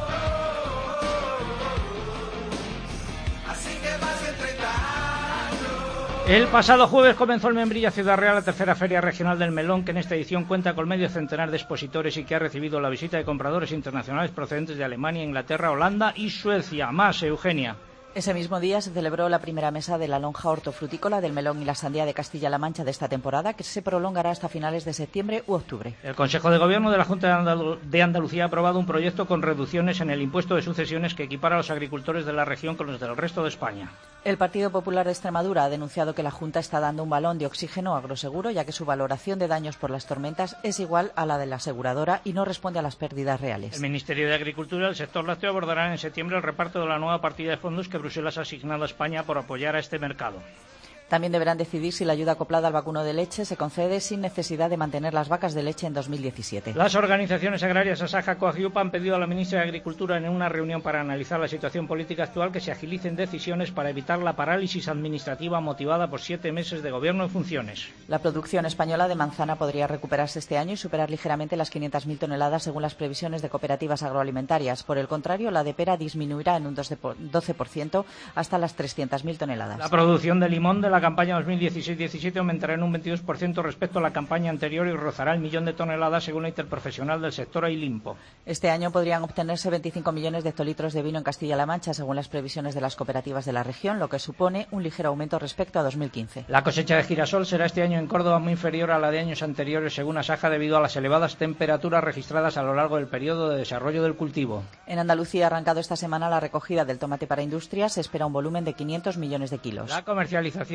Así que pasen 30 años. El pasado jueves comenzó en Membrilla, Ciudad Real, la tercera Feria Regional del Melón, que en esta edición cuenta con medio centenar de expositores y que ha recibido la visita de compradores internacionales procedentes de Alemania, Inglaterra, Holanda y Suecia. Más, Eugenia. Ese mismo día se celebró la primera mesa de la lonja hortofrutícola del melón y la sandía de Castilla-La Mancha de esta temporada, que se prolongará hasta finales de septiembre u octubre. El Consejo de Gobierno de la Junta de Andalucía ha aprobado un proyecto con reducciones en el impuesto de sucesiones que equipara a los agricultores de la región con los del resto de España. El Partido Popular de Extremadura ha denunciado que la Junta está dando un balón de oxígeno a Agroseguro, ya que su valoración de daños por las tormentas es igual a la de la aseguradora y no responde a las pérdidas reales. El Ministerio de Agricultura y el sector lácteo abordarán en septiembre el reparto de la nueva partida de fondos que Bruselas ha asignado a España por apoyar a este mercado. También deberán decidir si la ayuda acoplada al vacuno de leche se concede sin necesidad de mantener las vacas de leche en 2017. Las organizaciones agrarias Asaja Coagiupa han pedido a la ministra de Agricultura en una reunión para analizar la situación política actual que se agilicen decisiones para evitar la parálisis administrativa motivada por 7 meses de gobierno en funciones. La producción española de manzana podría recuperarse este año y superar ligeramente las 500.000 toneladas según las previsiones de cooperativas agroalimentarias. Por el contrario, la de pera disminuirá en un 12% hasta las 300.000 toneladas. La producción de limón de la campaña 2016-17 aumentará en un 22% respecto a la campaña anterior y rozará el 1.000.000 de toneladas según la interprofesional del sector Ailimpo. Este año podrían obtenerse 25 millones de hectolitros de vino en Castilla-La Mancha según las previsiones de las cooperativas de la región, lo que supone un ligero aumento respecto a 2015. La cosecha de girasol será este año en Córdoba muy inferior a la de años anteriores según Asaja debido a las elevadas temperaturas registradas a lo largo del periodo de desarrollo del cultivo. En Andalucía ha arrancado esta semana la recogida del tomate para industria. Se espera un volumen de 500 millones de kilos. La comercialización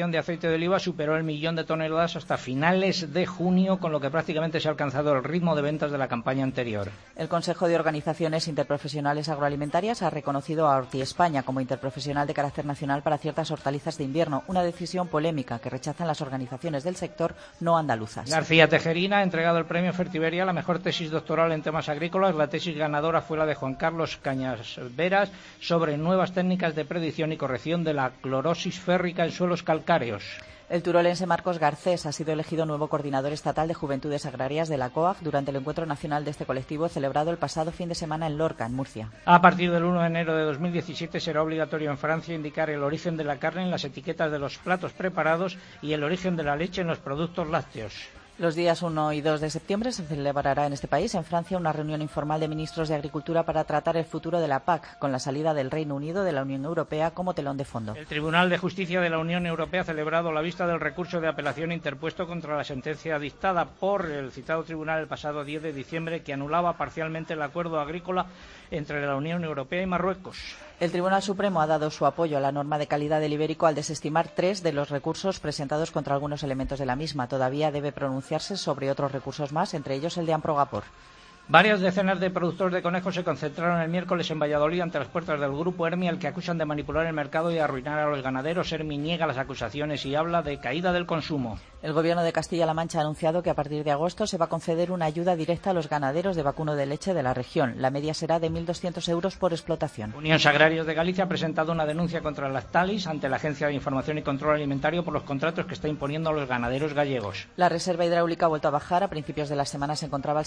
de aceite de oliva superó el 1.000.000 de toneladas hasta finales de junio, con lo que prácticamente se ha alcanzado el ritmo de ventas de la campaña anterior. El Consejo de Organizaciones Interprofesionales Agroalimentarias ha reconocido a Horti España como interprofesional de carácter nacional para ciertas hortalizas de invierno, una decisión polémica que rechazan las organizaciones del sector no andaluzas. García Tejerina ha entregado el premio Fertiberia a la mejor tesis doctoral en temas agrícolas. La tesis ganadora fue la de Juan Carlos Cañasveras sobre nuevas técnicas de predicción y corrección de la clorosis férrica en suelos calcáreos. El turolense Marcos Garcés ha sido elegido nuevo coordinador estatal de Juventudes Agrarias de la COAG durante el encuentro nacional de este colectivo celebrado el pasado fin de semana en Lorca, en Murcia. A partir del 1 de enero de 2017 será obligatorio en Francia indicar el origen de la carne en las etiquetas de los platos preparados y el origen de la leche en los productos lácteos. Los días 1 y 2 de septiembre se celebrará en este país, en Francia, una reunión informal de ministros de Agricultura para tratar el futuro de la PAC, con la salida del Reino Unido de la Unión Europea como telón de fondo. El Tribunal de Justicia de la Unión Europea ha celebrado la vista del recurso de apelación interpuesto contra la sentencia dictada por el citado tribunal el pasado 10 de diciembre, que anulaba parcialmente el acuerdo agrícola entre la Unión Europea y Marruecos. El Tribunal Supremo ha dado su apoyo a la norma de calidad del ibérico al desestimar 3 de los recursos presentados contra algunos elementos de la misma. Todavía debe pronunciarse sobre otros recursos más, entre ellos el de Amprogapor. Varias decenas de productores de conejos se concentraron el miércoles en Valladolid ante las puertas del grupo Hermi, al que acusan de manipular el mercado y de arruinar a los ganaderos. Hermi niega las acusaciones y habla de caída del consumo. El Gobierno de Castilla-La Mancha ha anunciado que a partir de agosto se va a conceder una ayuda directa a los ganaderos de vacuno de leche de la región. La media será de 1.200 euros por explotación. Unión Agrarios de Galicia ha presentado una denuncia contra Lactalis ante la Agencia de Información y Control Alimentario por los contratos que está imponiendo a los ganaderos gallegos. La reserva hidráulica ha vuelto a bajar. A principios de la semana se encontraba al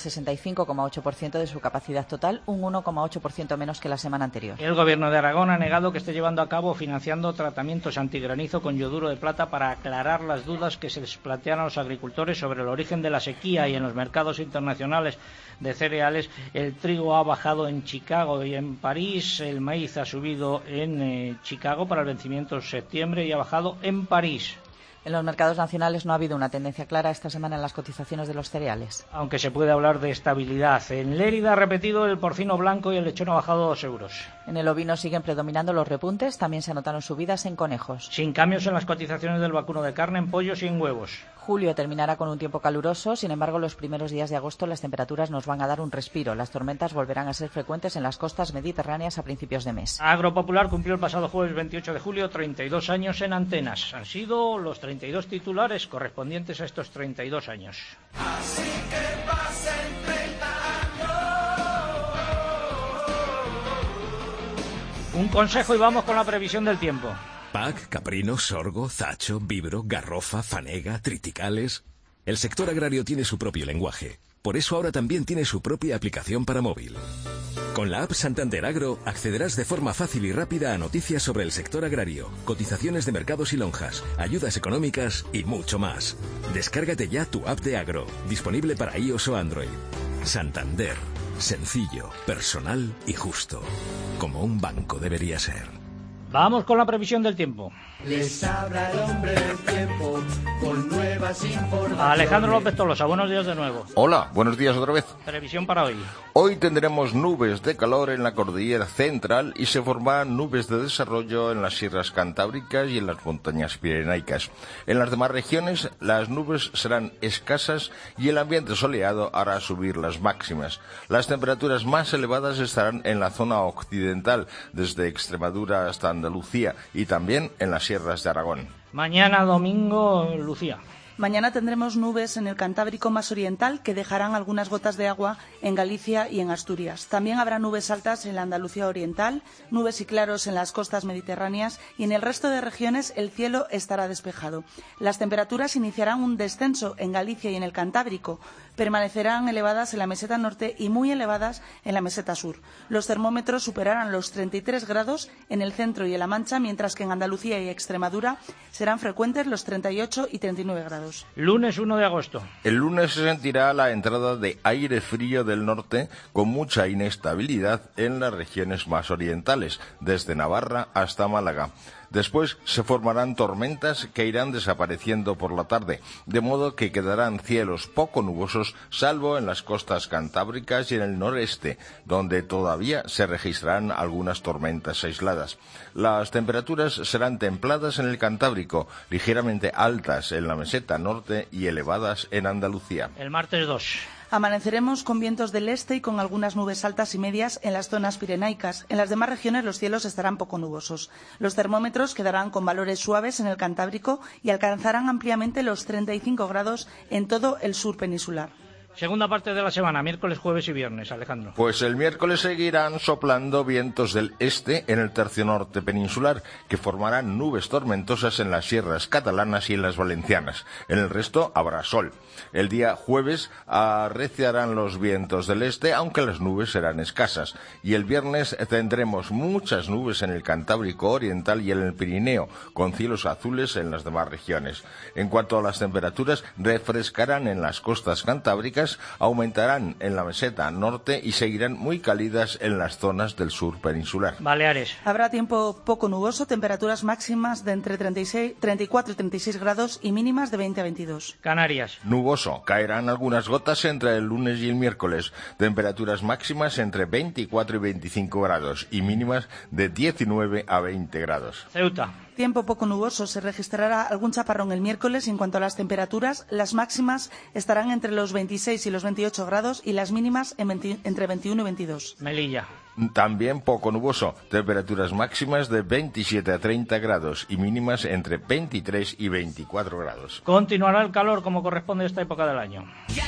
65,8% de su capacidad total, un 1,8% menos que la semana anterior. El Gobierno de Aragón ha negado que esté llevando a cabo o financiando tratamientos antigranizo con yoduro de plata para aclarar las dudas que se les plantean a los agricultores sobre el origen de la sequía. Y en los mercados internacionales de cereales, el trigo ha bajado en Chicago y en París, el maíz ha subido en Chicago para el vencimiento de septiembre y ha bajado en París. En los mercados nacionales no ha habido una tendencia clara esta semana en las cotizaciones de los cereales. Aunque se puede hablar de estabilidad. En Lérida ha repetido el porcino blanco y el lechón ha bajado 2 euros. En el ovino siguen predominando los repuntes, también se anotaron subidas en conejos. Sin cambios en las cotizaciones del vacuno de carne, en pollos y en huevos. Julio terminará con un tiempo caluroso, sin embargo los primeros días de agosto las temperaturas nos van a dar un respiro. Las tormentas volverán a ser frecuentes en las costas mediterráneas a principios de mes. Agropopular cumplió el pasado jueves 28 de julio 32 años en antenas. Han sido los 32 titulares correspondientes a estos 32 años. Así que pasen 30 años. Un consejo y vamos con la previsión del tiempo. PAC, caprino, sorgo, zacho, vibro, garrofa, fanega, triticales. El sector agrario tiene su propio lenguaje. Por eso ahora también tiene su propia aplicación para móvil. Con la app Santander Agro accederás de forma fácil y rápida a noticias sobre el sector agrario, cotizaciones de mercados y lonjas, ayudas económicas y mucho más. Descárgate ya tu app de Agro, disponible para iOS o Android. Santander, sencillo, personal y justo. Como un banco debería ser. Vamos con la previsión del tiempo. Les habla el hombre del tiempo con nuevas informaciones. Alejandro López Tolosa, buenos días de nuevo. Hola, buenos días otra vez. Previsión para hoy. Hoy tendremos nubes de calor en la cordillera central y se formarán nubes de desarrollo en las sierras cantábricas y en las montañas pirenaicas. En las demás regiones las nubes serán escasas y el ambiente soleado hará subir las máximas. Las temperaturas más elevadas estarán en la zona occidental, desde Extremadura hasta Andalucía, y también en las sierras de Aragón. Mañana domingo, Lucía. Mañana tendremos nubes en el Cantábrico más oriental que dejarán algunas gotas de agua en Galicia y en Asturias. También habrá nubes altas en la Andalucía oriental, nubes y claros en las costas mediterráneas y en el resto de regiones el cielo estará despejado. Las temperaturas iniciarán un descenso en Galicia y en el Cantábrico. Permanecerán elevadas en la meseta norte y muy elevadas en la meseta sur. Los termómetros superarán los 33 grados en el centro y en la Mancha, mientras que en Andalucía y Extremadura serán frecuentes los 38 y 39 grados. Lunes 1 de agosto. El lunes se sentirá la entrada de aire frío del norte con mucha inestabilidad en las regiones más orientales, desde Navarra hasta Málaga. Después se formarán tormentas que irán desapareciendo por la tarde, de modo que quedarán cielos poco nubosos, salvo en las costas cantábricas y en el noreste, donde todavía se registrarán algunas tormentas aisladas. Las temperaturas serán templadas en el Cantábrico, ligeramente altas en la meseta norte y elevadas en Andalucía. El martes 2. Amaneceremos con vientos del este y con algunas nubes altas y medias en las zonas pirenaicas. En las demás regiones los cielos estarán poco nubosos. Los termómetros quedarán con valores suaves en el Cantábrico y alcanzarán ampliamente los 35 grados en todo el sur peninsular. Segunda parte de la semana, miércoles, jueves y viernes, Alejandro. Pues el miércoles seguirán soplando vientos del este en el tercio norte peninsular, que formarán nubes tormentosas en las sierras catalanas y en las valencianas. En el resto habrá sol. El día jueves arreciarán los vientos del este, aunque las nubes serán escasas. Y el viernes tendremos muchas nubes en el Cantábrico Oriental y en el Pirineo, con cielos azules en las demás regiones. En cuanto a las temperaturas, refrescarán en las costas cantábricas, aumentarán en la meseta norte y seguirán muy cálidas en las zonas del sur peninsular. Baleares. Habrá tiempo poco nuboso, temperaturas máximas de entre 34 y 36 grados y mínimas de 20 a 22. Canarias. Nuboso, caerán algunas gotas entre el lunes y el miércoles, temperaturas máximas entre 24 y 25 grados y mínimas de 19 a 20 grados. Ceuta. Tiempo poco nuboso, se registrará algún chaparrón el miércoles y en cuanto a las temperaturas, las máximas estarán entre los 26 y los 28 grados y las mínimas entre 21 y 22. Melilla. También poco nuboso, temperaturas máximas de 27 a 30 grados y mínimas entre 23 y 24 grados. Continuará el calor como corresponde a esta época del año.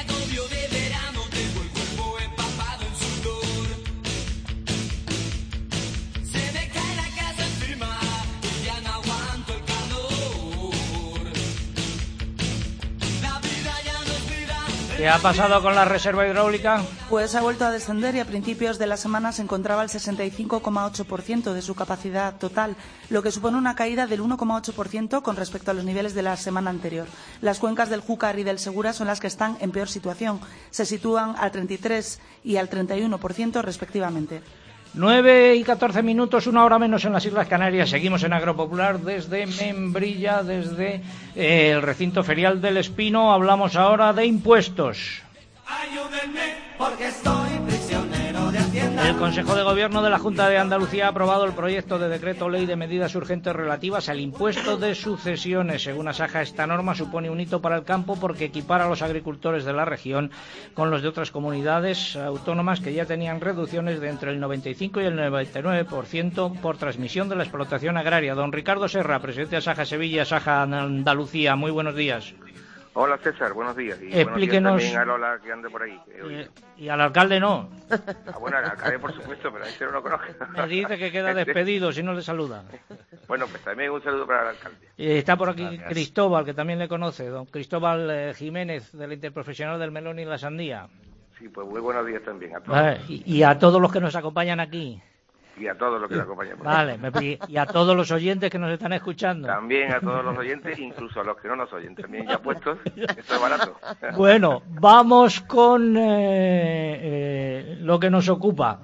¿Qué ha pasado con la reserva hidráulica? Pues ha vuelto a descender y a principios de la semana se encontraba al 65,8% de su capacidad total, lo que supone una caída del 1,8% con respecto a los niveles de la semana anterior. Las cuencas del Júcar y del Segura son las que están en peor situación. Se sitúan al 33% y al 31% respectivamente. 9 y 14 minutos, una hora menos en las Islas Canarias. Seguimos en Agropopular desde Membrilla, desde el recinto ferial del Espino. Hablamos ahora de impuestos. Ayúdenme porque estoy prisionero de Hacienda. El Consejo de Gobierno de la Junta de Andalucía ha aprobado el proyecto de decreto ley de medidas urgentes relativas al impuesto de sucesiones. Según Asaja, esta norma supone un hito para el campo porque equipara a los agricultores de la región con los de otras comunidades autónomas que ya tenían reducciones de entre el 95 y el 99% por transmisión de la explotación agraria. Don Ricardo Serra, presidente de Asaja Sevilla, Asaja Andalucía, muy buenos días. Hola César, buenos días. Y explíquenos. Buenos días también a Lola que ande por ahí. Y al alcalde no. Bueno, al alcalde por supuesto, pero a este no lo conozco. Me dice que queda despedido si no le saluda. Bueno, pues también un saludo para el alcalde. Está por aquí Gracias. Cristóbal, que también le conoce, don Cristóbal Jiménez, de la Interprofesional del Melón y la Sandía. Sí, pues muy buenos días también a todos. Y a todos los que nos acompañan aquí. Y a todos los que nos acompañan. Vale, y a todos los oyentes que nos están escuchando. También a todos los oyentes, incluso a los que no nos oyen, también ya puestos, esto es barato. Bueno, vamos con lo que nos ocupa,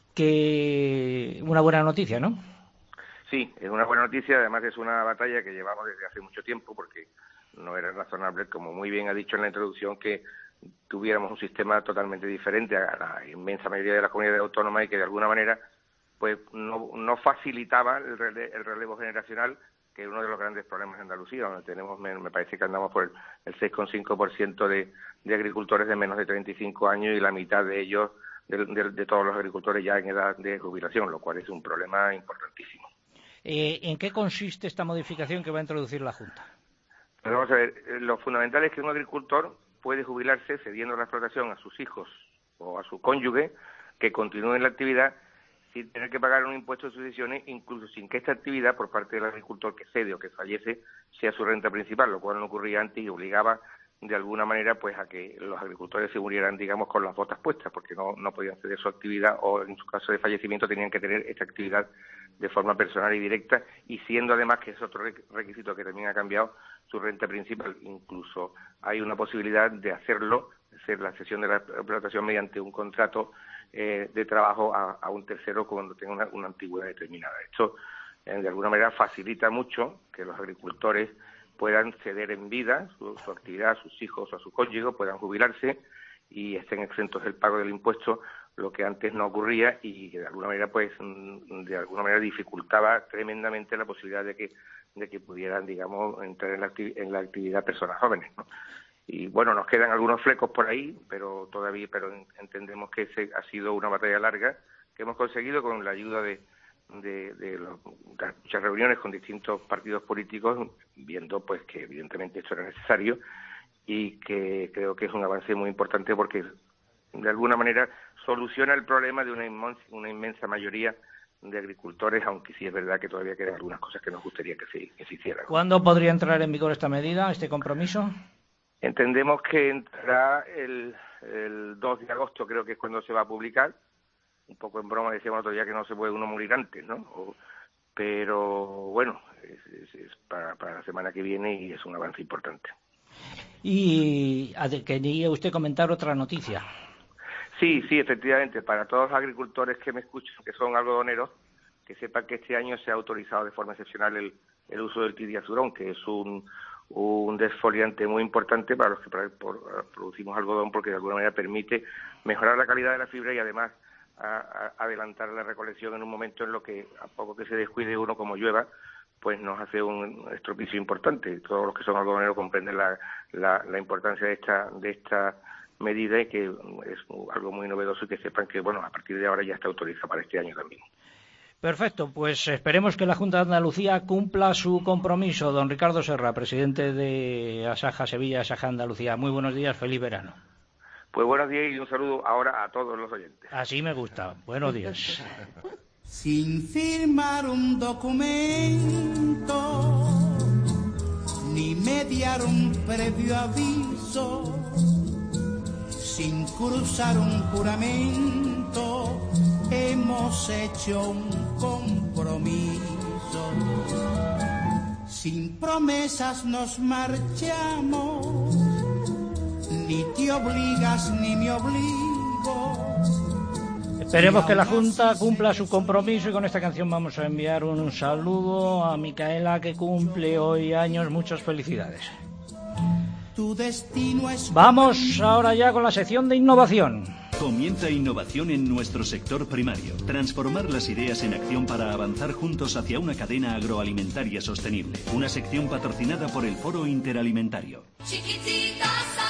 que una buena noticia, ¿no? Sí, es una buena noticia, además es una batalla que llevamos desde hace mucho tiempo, porque no era razonable, como muy bien ha dicho en la introducción, que tuviéramos un sistema totalmente diferente a la inmensa mayoría de las comunidades autónomas y que de alguna manera pues no facilitaba el relevo generacional, que es uno de los grandes problemas de Andalucía, donde tenemos, me parece que andamos por el 6,5% de agricultores de menos de 35 años y la mitad de ellos, de todos los agricultores ya en edad de jubilación, lo cual es un problema importantísimo. ¿En qué consiste esta modificación que va a introducir la Junta? Pues vamos a ver, lo fundamental es que un agricultor puede jubilarse cediendo la explotación a sus hijos o a su cónyuge que continúen la actividad sin tener que pagar un impuesto de sucesiones, incluso sin que esta actividad por parte del agricultor que cede o que fallece sea su renta principal, lo cual no ocurría antes y obligaba de alguna manera pues a que los agricultores se murieran, digamos, con las botas puestas, porque no podían ceder su actividad o en su caso de fallecimiento tenían que tener esta actividad de forma personal y directa, y siendo además, que es otro requisito que también ha cambiado, su renta principal. Incluso hay una posibilidad de hacerlo, hacer la cesión de la explotación mediante un contrato de trabajo a un tercero cuando tenga una antigüedad determinada. Esto de alguna manera facilita mucho que los agricultores puedan ceder en vida su actividad a sus hijos o a su cónyuge, puedan jubilarse y estén exentos del pago del impuesto, lo que antes no ocurría y que de alguna manera dificultaba tremendamente la posibilidad de que pudieran, digamos, entrar en la actividad personas jóvenes, ¿no? Y bueno, nos quedan algunos flecos por ahí, pero entendemos que ha sido una batalla larga que hemos conseguido con la ayuda de muchas reuniones con distintos partidos políticos, viendo pues que evidentemente esto era necesario y que creo que es un avance muy importante porque de alguna manera soluciona el problema de una inmensa mayoría de agricultores, aunque sí es verdad que todavía quedan algunas cosas que nos gustaría que se hicieran. ¿Cuándo podría entrar en vigor esta medida, este compromiso? Entendemos que entrará el 2 de agosto, creo que es cuando se va a publicar. Un poco en broma decíamos otro día que no se puede uno morir antes, ¿no? Pero bueno, es para la semana que viene y es un avance importante. Y quería usted comentar otra noticia. Sí, efectivamente, para todos los agricultores que me escuchan, que son algodoneros, que sepan que este año se ha autorizado de forma excepcional el uso del tidiazurón, que es un desfoliante muy importante para los que producimos algodón, porque de alguna manera permite mejorar la calidad de la fibra y además adelantar la recolección en un momento en lo que, a poco que se descuide uno como llueva, pues nos hace un estropicio importante. Todos los que son algodoneros comprenden la importancia de esta medida y que es algo muy novedoso y que sepan que, bueno, a partir de ahora ya está autorizada para este año también. Perfecto, pues esperemos que la Junta de Andalucía cumpla su compromiso. Don Ricardo Serra, presidente de Asaja Sevilla, Asaja Andalucía. Muy buenos días, feliz verano. Pues buenos días y un saludo ahora a todos los oyentes. Así me gusta. Buenos días. Sin firmar un documento, ni mediar un previo aviso, sin cruzar un juramento, hemos hecho un compromiso. Sin promesas nos marchamos, ni te obligas ni me obligo. Esperemos que la Junta cumpla su compromiso y con esta canción vamos a enviar un saludo a Micaela, que cumple hoy años. Muchas felicidades. Tu destino es... Vamos ahora ya con la sección de innovación. Comienza innovación en nuestro sector primario. Transformar las ideas en acción para avanzar juntos hacia una cadena agroalimentaria sostenible. Una sección patrocinada por el Foro Interalimentario. Sección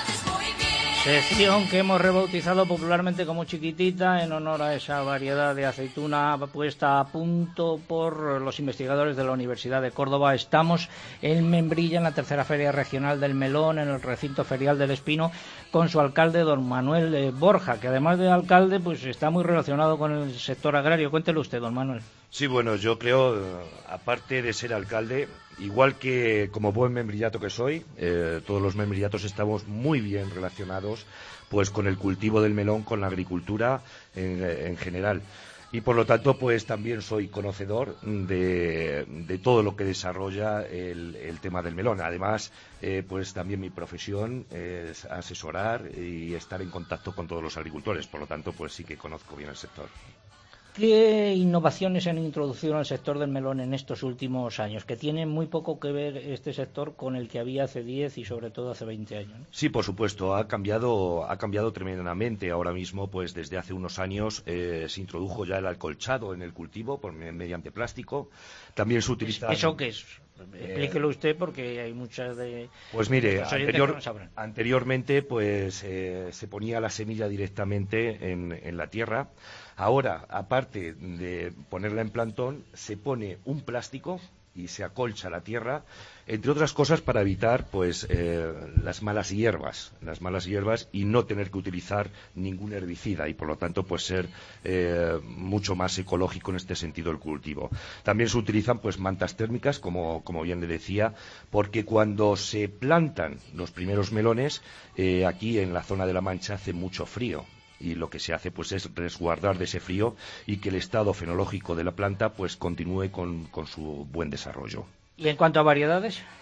que hemos rebautizado popularmente como Chiquitita en honor a esa variedad de aceituna puesta a punto por los investigadores de la Universidad de Córdoba. Estamos en Membrilla, en la tercera Feria Regional del Melón, en el recinto ferial del Espino, con su alcalde, don Manuel Borja, que además de alcalde, pues está muy relacionado con el sector agrario. Cuéntelo usted, don Manuel. Sí, bueno, yo creo, aparte de ser alcalde, igual que como buen membrillato que soy, todos los membrillatos estamos muy bien relacionados pues con el cultivo del melón, con la agricultura en general. Y por lo tanto, pues también soy conocedor de todo lo que desarrolla el tema del melón. Además, pues también mi profesión es asesorar y estar en contacto con todos los agricultores. Por lo tanto, pues sí que conozco bien el sector. ¿Qué innovaciones se han introducido en el sector del melón en estos últimos años? Que tiene muy poco que ver este sector con el que había hace 10 y sobre todo hace 20 años, ¿no? Sí, por supuesto, ha cambiado tremendamente. Ahora mismo, pues desde hace unos años se introdujo ya el acolchado en el cultivo mediante plástico. También se utiliza... ¿Eso qué es? Explíquelo usted, porque hay muchas de... Pues mire, no anteriormente pues se ponía la semilla directamente en la tierra. Ahora, aparte de ponerla en plantón, se pone un plástico y se acolcha la tierra, entre otras cosas para evitar pues las malas hierbas y no tener que utilizar ningún herbicida y por lo tanto pues ser mucho más ecológico en este sentido el cultivo. También se utilizan pues mantas térmicas, como bien le decía, porque cuando se plantan los primeros melones aquí en la zona de La Mancha hace mucho frío. Y lo que se hace pues es resguardar de ese frío y que el estado fenológico de la planta pues continúe con su buen desarrollo. ¿Y en cuanto a variedades?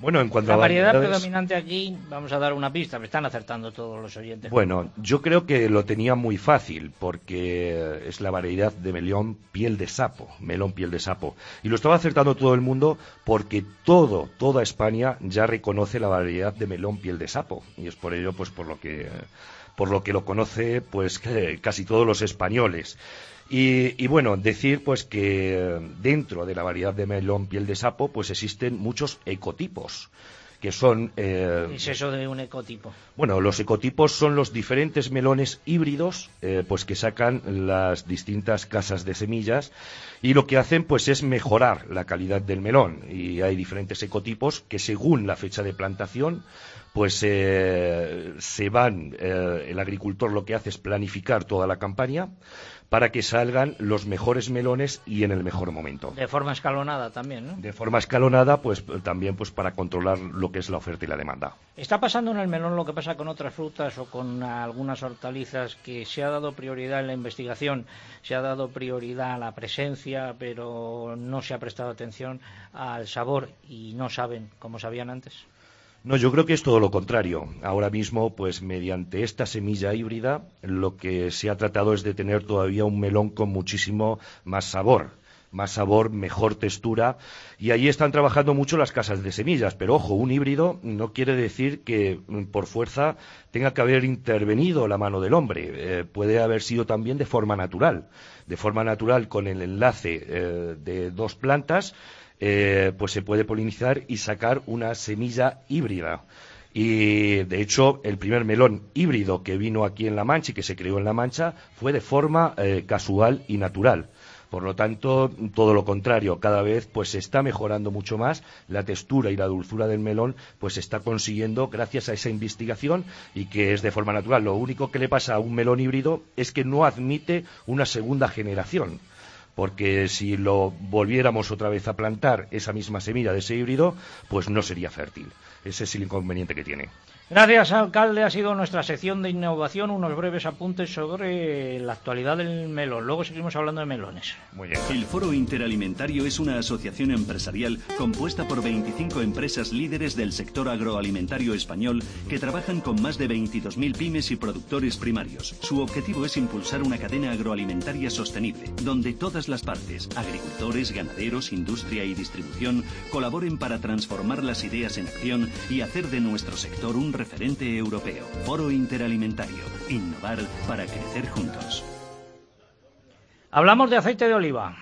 Bueno, en cuanto la a variedad variedades, predominante aquí, vamos a dar una pista, me están acertando todos los oyentes. Bueno, yo creo que lo tenía muy fácil, porque es la variedad de melón piel de sapo. Y lo estaba acertando todo el mundo porque toda España ya reconoce la variedad de melón piel de sapo. Y es por ello, pues por lo que lo conoce, pues casi todos los españoles. Y bueno, decir pues que dentro de la variedad de melón piel de sapo pues existen muchos ecotipos, que son... ¿Qué es eso de un ecotipo? Bueno, los ecotipos son los diferentes melones híbridos pues que sacan las distintas casas de semillas, y lo que hacen pues es mejorar la calidad del melón. Y hay diferentes ecotipos que según la fecha de plantación pues el agricultor lo que hace es planificar toda la campaña para que salgan los mejores melones y en el mejor momento. De forma escalonada también, ¿no? De forma escalonada, pues también pues para controlar lo que es la oferta y la demanda. ¿Está pasando en el melón lo que pasa con otras frutas o con algunas hortalizas, que se ha dado prioridad en la investigación, se ha dado prioridad a la presencia, pero no se ha prestado atención al sabor y no saben como sabían antes? No, yo creo que es todo lo contrario. Ahora mismo, pues mediante esta semilla híbrida, lo que se ha tratado es de tener todavía un melón con muchísimo más sabor, mejor textura, y ahí están trabajando mucho las casas de semillas. Pero ojo, un híbrido no quiere decir que por fuerza tenga que haber intervenido la mano del hombre. Puede haber sido también de forma natural con el enlace de dos plantas. Pues se puede polinizar y sacar una semilla híbrida. Y de hecho el primer melón híbrido que vino aquí en La Mancha y que se creó en La Mancha fue de forma casual y natural. Por lo tanto, todo lo contrario, cada vez pues se está mejorando mucho más la textura y la dulzura del melón, pues se está consiguiendo gracias a esa investigación, y que es de forma natural. Lo único que le pasa a un melón híbrido es que no admite una segunda generación, porque si lo volviéramos otra vez a plantar, esa misma semilla de ese híbrido, pues no sería fértil. Ese es el inconveniente que tiene. Gracias, alcalde. Ha sido nuestra sección de innovación, unos breves apuntes sobre la actualidad del melón. Luego seguimos hablando de melones. Muy bien. El Foro Interalimentario es una asociación empresarial compuesta por 25 empresas líderes del sector agroalimentario español que trabajan con más de 22.000 pymes y productores primarios. Su objetivo es impulsar una cadena agroalimentaria sostenible, donde todas las partes, agricultores, ganaderos, industria y distribución, colaboren para transformar las ideas en acción y hacer de nuestro sector un referente europeo. Foro Interalimentario. Innovar para crecer juntos. Hablamos de aceite de oliva.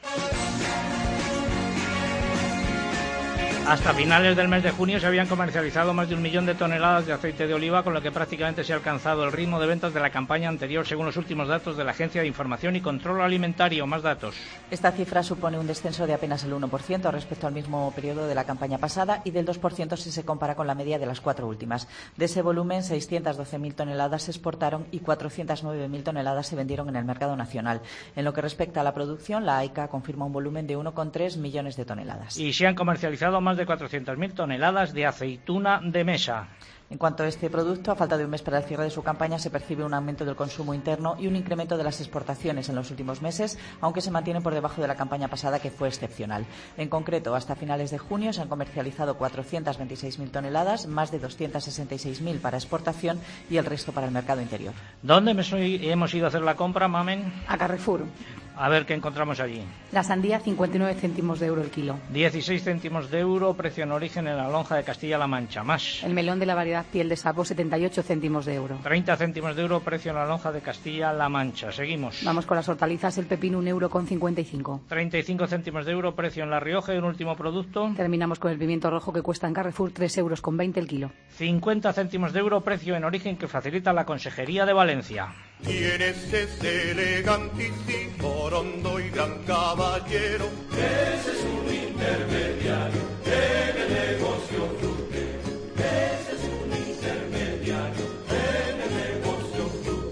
Hasta finales del mes de junio se habían comercializado más de 1 millón de toneladas de aceite de oliva, con lo que prácticamente se ha alcanzado el ritmo de ventas de la campaña anterior, según los últimos datos de la Agencia de Información y Control Alimentario. Más datos. Esta cifra supone un descenso de apenas el 1% respecto al mismo periodo de la campaña pasada y del 2% si se compara con la media de las 4 últimas. De ese volumen, 612.000 toneladas se exportaron y 409.000 toneladas se vendieron en el mercado nacional. En lo que respecta a la producción, la AICA confirma un volumen de 1,3 millones de toneladas. Y se han comercializado más de 400.000 toneladas de aceituna de mesa. En cuanto a este producto, a falta de un mes para el cierre de su campaña, se percibe un aumento del consumo interno y un incremento de las exportaciones en los últimos meses, aunque se mantiene por debajo de la campaña pasada, que fue excepcional. En concreto, hasta finales de junio se han comercializado 426.000 toneladas, más de 266.000 para exportación y el resto para el mercado interior. ¿Dónde hemos ido a hacer la compra, Mamen? A Carrefour. A ver qué encontramos allí. La sandía, 59 céntimos de euro el kilo. 16 céntimos de euro, precio en origen en la lonja de Castilla-La Mancha. Más. El melón de la variedad piel de sapo, 78 céntimos de euro. 30 céntimos de euro, precio en la lonja de Castilla-La Mancha. Seguimos. Vamos con las hortalizas, el pepino, 1,55 euro. 35 céntimos de euro, precio en La Rioja. Y un último producto. Terminamos con el pimiento rojo, que cuesta en Carrefour 3,20 euros el kilo. 50 céntimos de euro, precio en origen, que facilita la Consejería de Valencia. Tienes ese elegantísimo, rondo y gran caballero. Ese es un intermediario en el negocio frutero. Ese es un intermediario en el negocio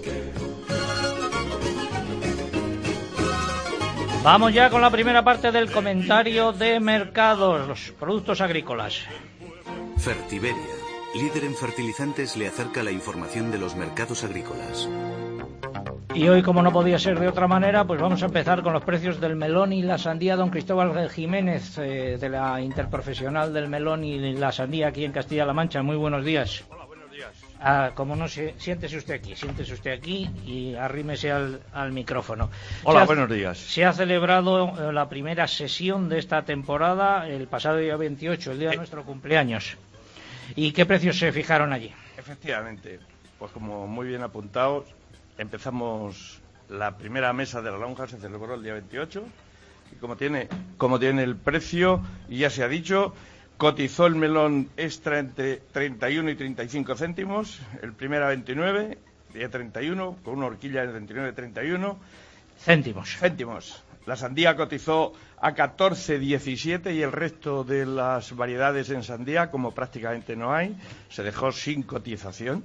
frutero. Vamos ya con la primera parte del comentario de mercados, los productos agrícolas. Fertiberia, líder en fertilizantes, le acerca la información de los mercados agrícolas. Y hoy, como no podía ser de otra manera, pues vamos a empezar con los precios del melón y la sandía. Don Cristóbal Jiménez, de la Interprofesional del Melón y la Sandía aquí en Castilla-La Mancha. Muy buenos días. Hola, buenos días. Como no, siéntese usted aquí y arrímese al micrófono. Hola, buenos días. Se ha celebrado la primera sesión de esta temporada el pasado día 28, el día de nuestro cumpleaños. ¿Y qué precios se fijaron allí? Efectivamente, pues como muy bien apuntado, empezamos la primera mesa de la lonja, se celebró el día 28, y como tiene el precio, y ya se ha dicho, cotizó el melón extra entre 31 y 35 céntimos, el primero a 29, día 31, con una horquilla de 29 y 31 céntimos. La sandía cotizó a 14,17 y el resto de las variedades en sandía, como prácticamente no hay, se dejó sin cotización.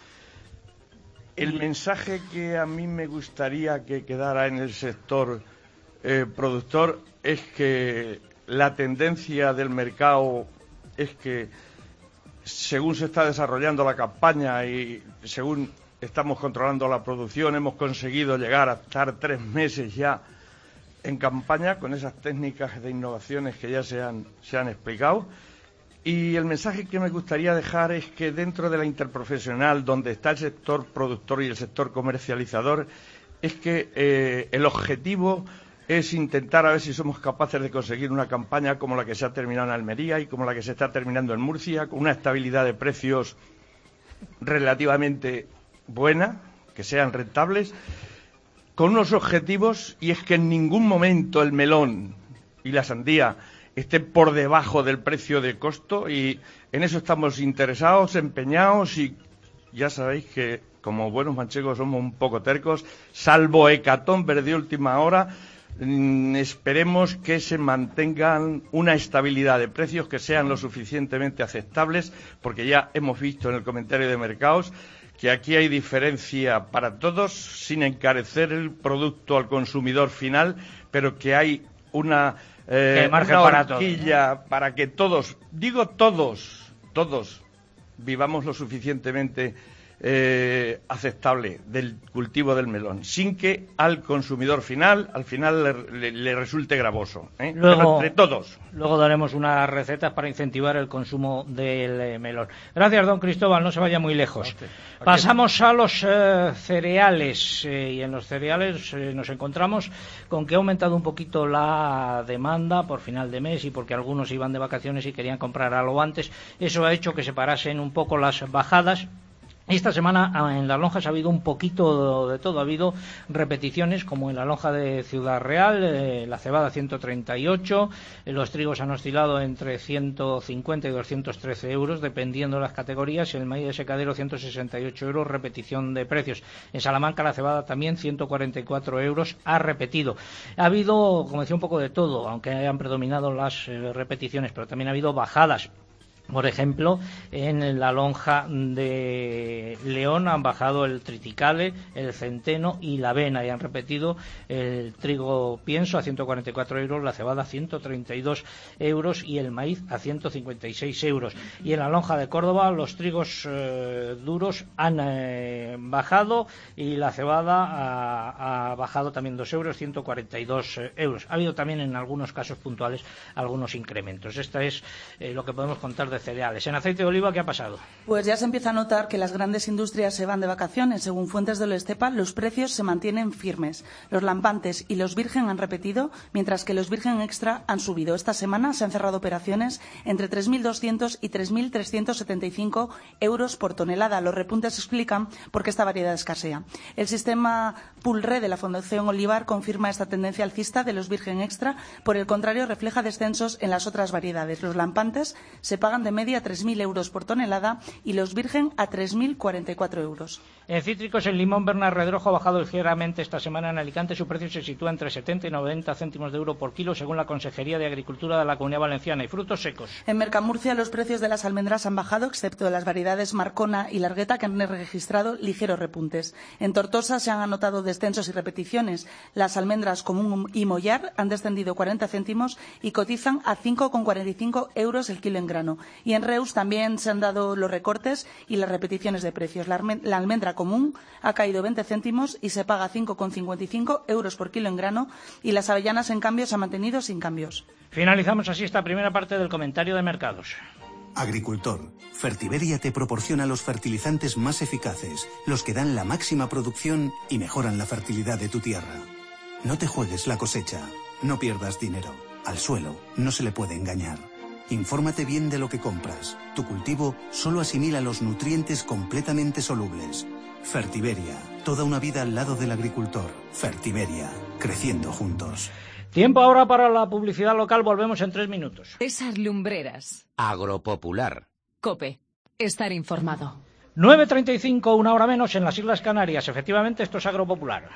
El mensaje que a mí me gustaría que quedara en el sector productor es que la tendencia del mercado es que, según se está desarrollando la campaña y según estamos controlando la producción, hemos conseguido llegar a estar 3 meses ya en campaña con esas técnicas de innovaciones que ya se han explicado. Y el mensaje que me gustaría dejar es que dentro de la interprofesional, donde está el sector productor y el sector comercializador, es que el objetivo es intentar a ver si somos capaces de conseguir una campaña como la que se ha terminado en Almería y como la que se está terminando en Murcia, con una estabilidad de precios relativamente buena, que sean rentables, con unos objetivos, y es que en ningún momento el melón y la sandía estén por debajo del precio de costo, y en eso estamos interesados, empeñados, y ya sabéis que como buenos manchegos somos un poco tercos, salvo hecatombe de última hora. Esperemos que se mantengan una estabilidad de precios que sean lo suficientemente aceptables, porque ya hemos visto en el comentario de mercados que aquí hay diferencia para todos, sin encarecer el producto al consumidor final, pero que hay una horquilla para que todos, digo todos, vivamos lo suficientemente aceptable del cultivo del melón, sin que al consumidor final, al final le resulte gravoso, pero entre todos. Luego daremos unas recetas para incentivar el consumo del melón. Gracias, don Cristóbal, no se vaya muy lejos. Pasamos a los cereales, y en los cereales nos encontramos con que ha aumentado un poquito la demanda por final de mes y porque algunos iban de vacaciones y querían comprar algo antes. Eso ha hecho que se parasen un poco las bajadas. Esta semana en las lonjas ha habido un poquito de todo. Ha habido repeticiones, como en la lonja de Ciudad Real, la cebada 138, los trigos han oscilado entre 150 y 213 euros, dependiendo de las categorías, y el maíz de secadero 168 euros, repetición de precios. En Salamanca la cebada también 144 euros, ha repetido. Ha habido, como decía, un poco de todo, aunque hayan predominado las repeticiones, pero también ha habido bajadas. Por ejemplo, en la lonja de León han bajado el triticale, el centeno y la avena, y han repetido el trigo pienso a 144 euros, la cebada a 132 euros y el maíz a 156 euros. Y en la lonja de Córdoba los trigos duros han bajado y la cebada ha bajado también 2 euros, 142 euros. Ha habido también en algunos casos puntuales algunos incrementos. Esta es lo que podemos contar de cereales. En aceite de oliva, ¿qué ha pasado? Pues ya se empieza a notar que las grandes industrias se van de vacaciones. Según fuentes de Olestepa, los precios se mantienen firmes. Los lampantes y los virgen han repetido, mientras que los virgen extra han subido. Esta semana se han cerrado operaciones entre 3.200 y 3.375 euros por tonelada. Los repuntes explican por qué esta variedad escasea. El sistema Pulre de la Fundación Olivar confirma esta tendencia alcista de los virgen extra. Por el contrario, refleja descensos en las otras variedades. Los lampantes se pagan de media 3.000 euros por tonelada y los virgen a 3.044 euros. En cítricos, el limón Bernard Redrojo ha bajado ligeramente esta semana en Alicante. Su precio se sitúa entre 70 y 90 céntimos de euro por kilo, según la Consejería de Agricultura de la Comunidad Valenciana. Y frutos secos. En Mercamurcia, los precios de las almendras han bajado, excepto de las variedades Marcona y Largueta, que han registrado ligeros repuntes. En Tortosa se han anotado descensos y repeticiones. Las almendras Común y Mollar han descendido 40 céntimos y cotizan a 5,45 euros el kilo en grano. Y en Reus también se han dado los recortes y las repeticiones de precios. La almendra común ha caído 20 céntimos y se paga 5,55 euros por kilo en grano, y las avellanas, en cambio, se han mantenido sin cambios. Finalizamos así esta primera parte del comentario de mercados. Agricultor, Fertiberia te proporciona los fertilizantes más eficaces, los que dan la máxima producción y mejoran la fertilidad de tu tierra. No te juegues la cosecha, no pierdas dinero. Al suelo no se le puede engañar. Infórmate bien de lo que compras. Tu cultivo solo asimila los nutrientes completamente solubles. Fertiberia, toda una vida al lado del agricultor. Fertiberia, creciendo juntos. Tiempo ahora para la publicidad local, volvemos en 3 minutos. César Lumbreras. Agropopular. COPE. Estar informado. 9:35, una hora menos en las Islas Canarias. Efectivamente, esto es Agropopular.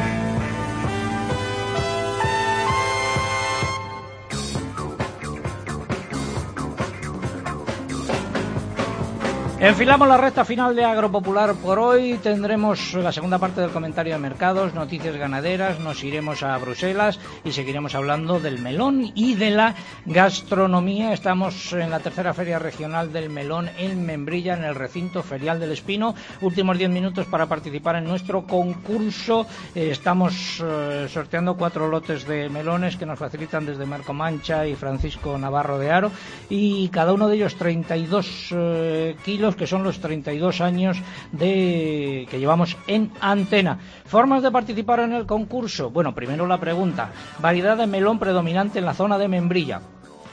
Enfilamos la recta final de Agropopular por hoy. Tendremos la segunda parte del comentario de mercados, noticias ganaderas, nos iremos a Bruselas y seguiremos hablando del melón y de la gastronomía. Estamos en la tercera feria regional del melón en Membrilla, en el recinto ferial del Espino. Últimos 10 minutos para participar en nuestro concurso. Estamos sorteando 4 lotes de melones que nos facilitan desde Marco Mancha y Francisco Navarro de Haro, y cada uno de ellos 32 kilos, que son los 32 años que llevamos en antena. Formas de participar en el concurso. Bueno, primero la pregunta: variedad de melón predominante en la zona de Membrilla.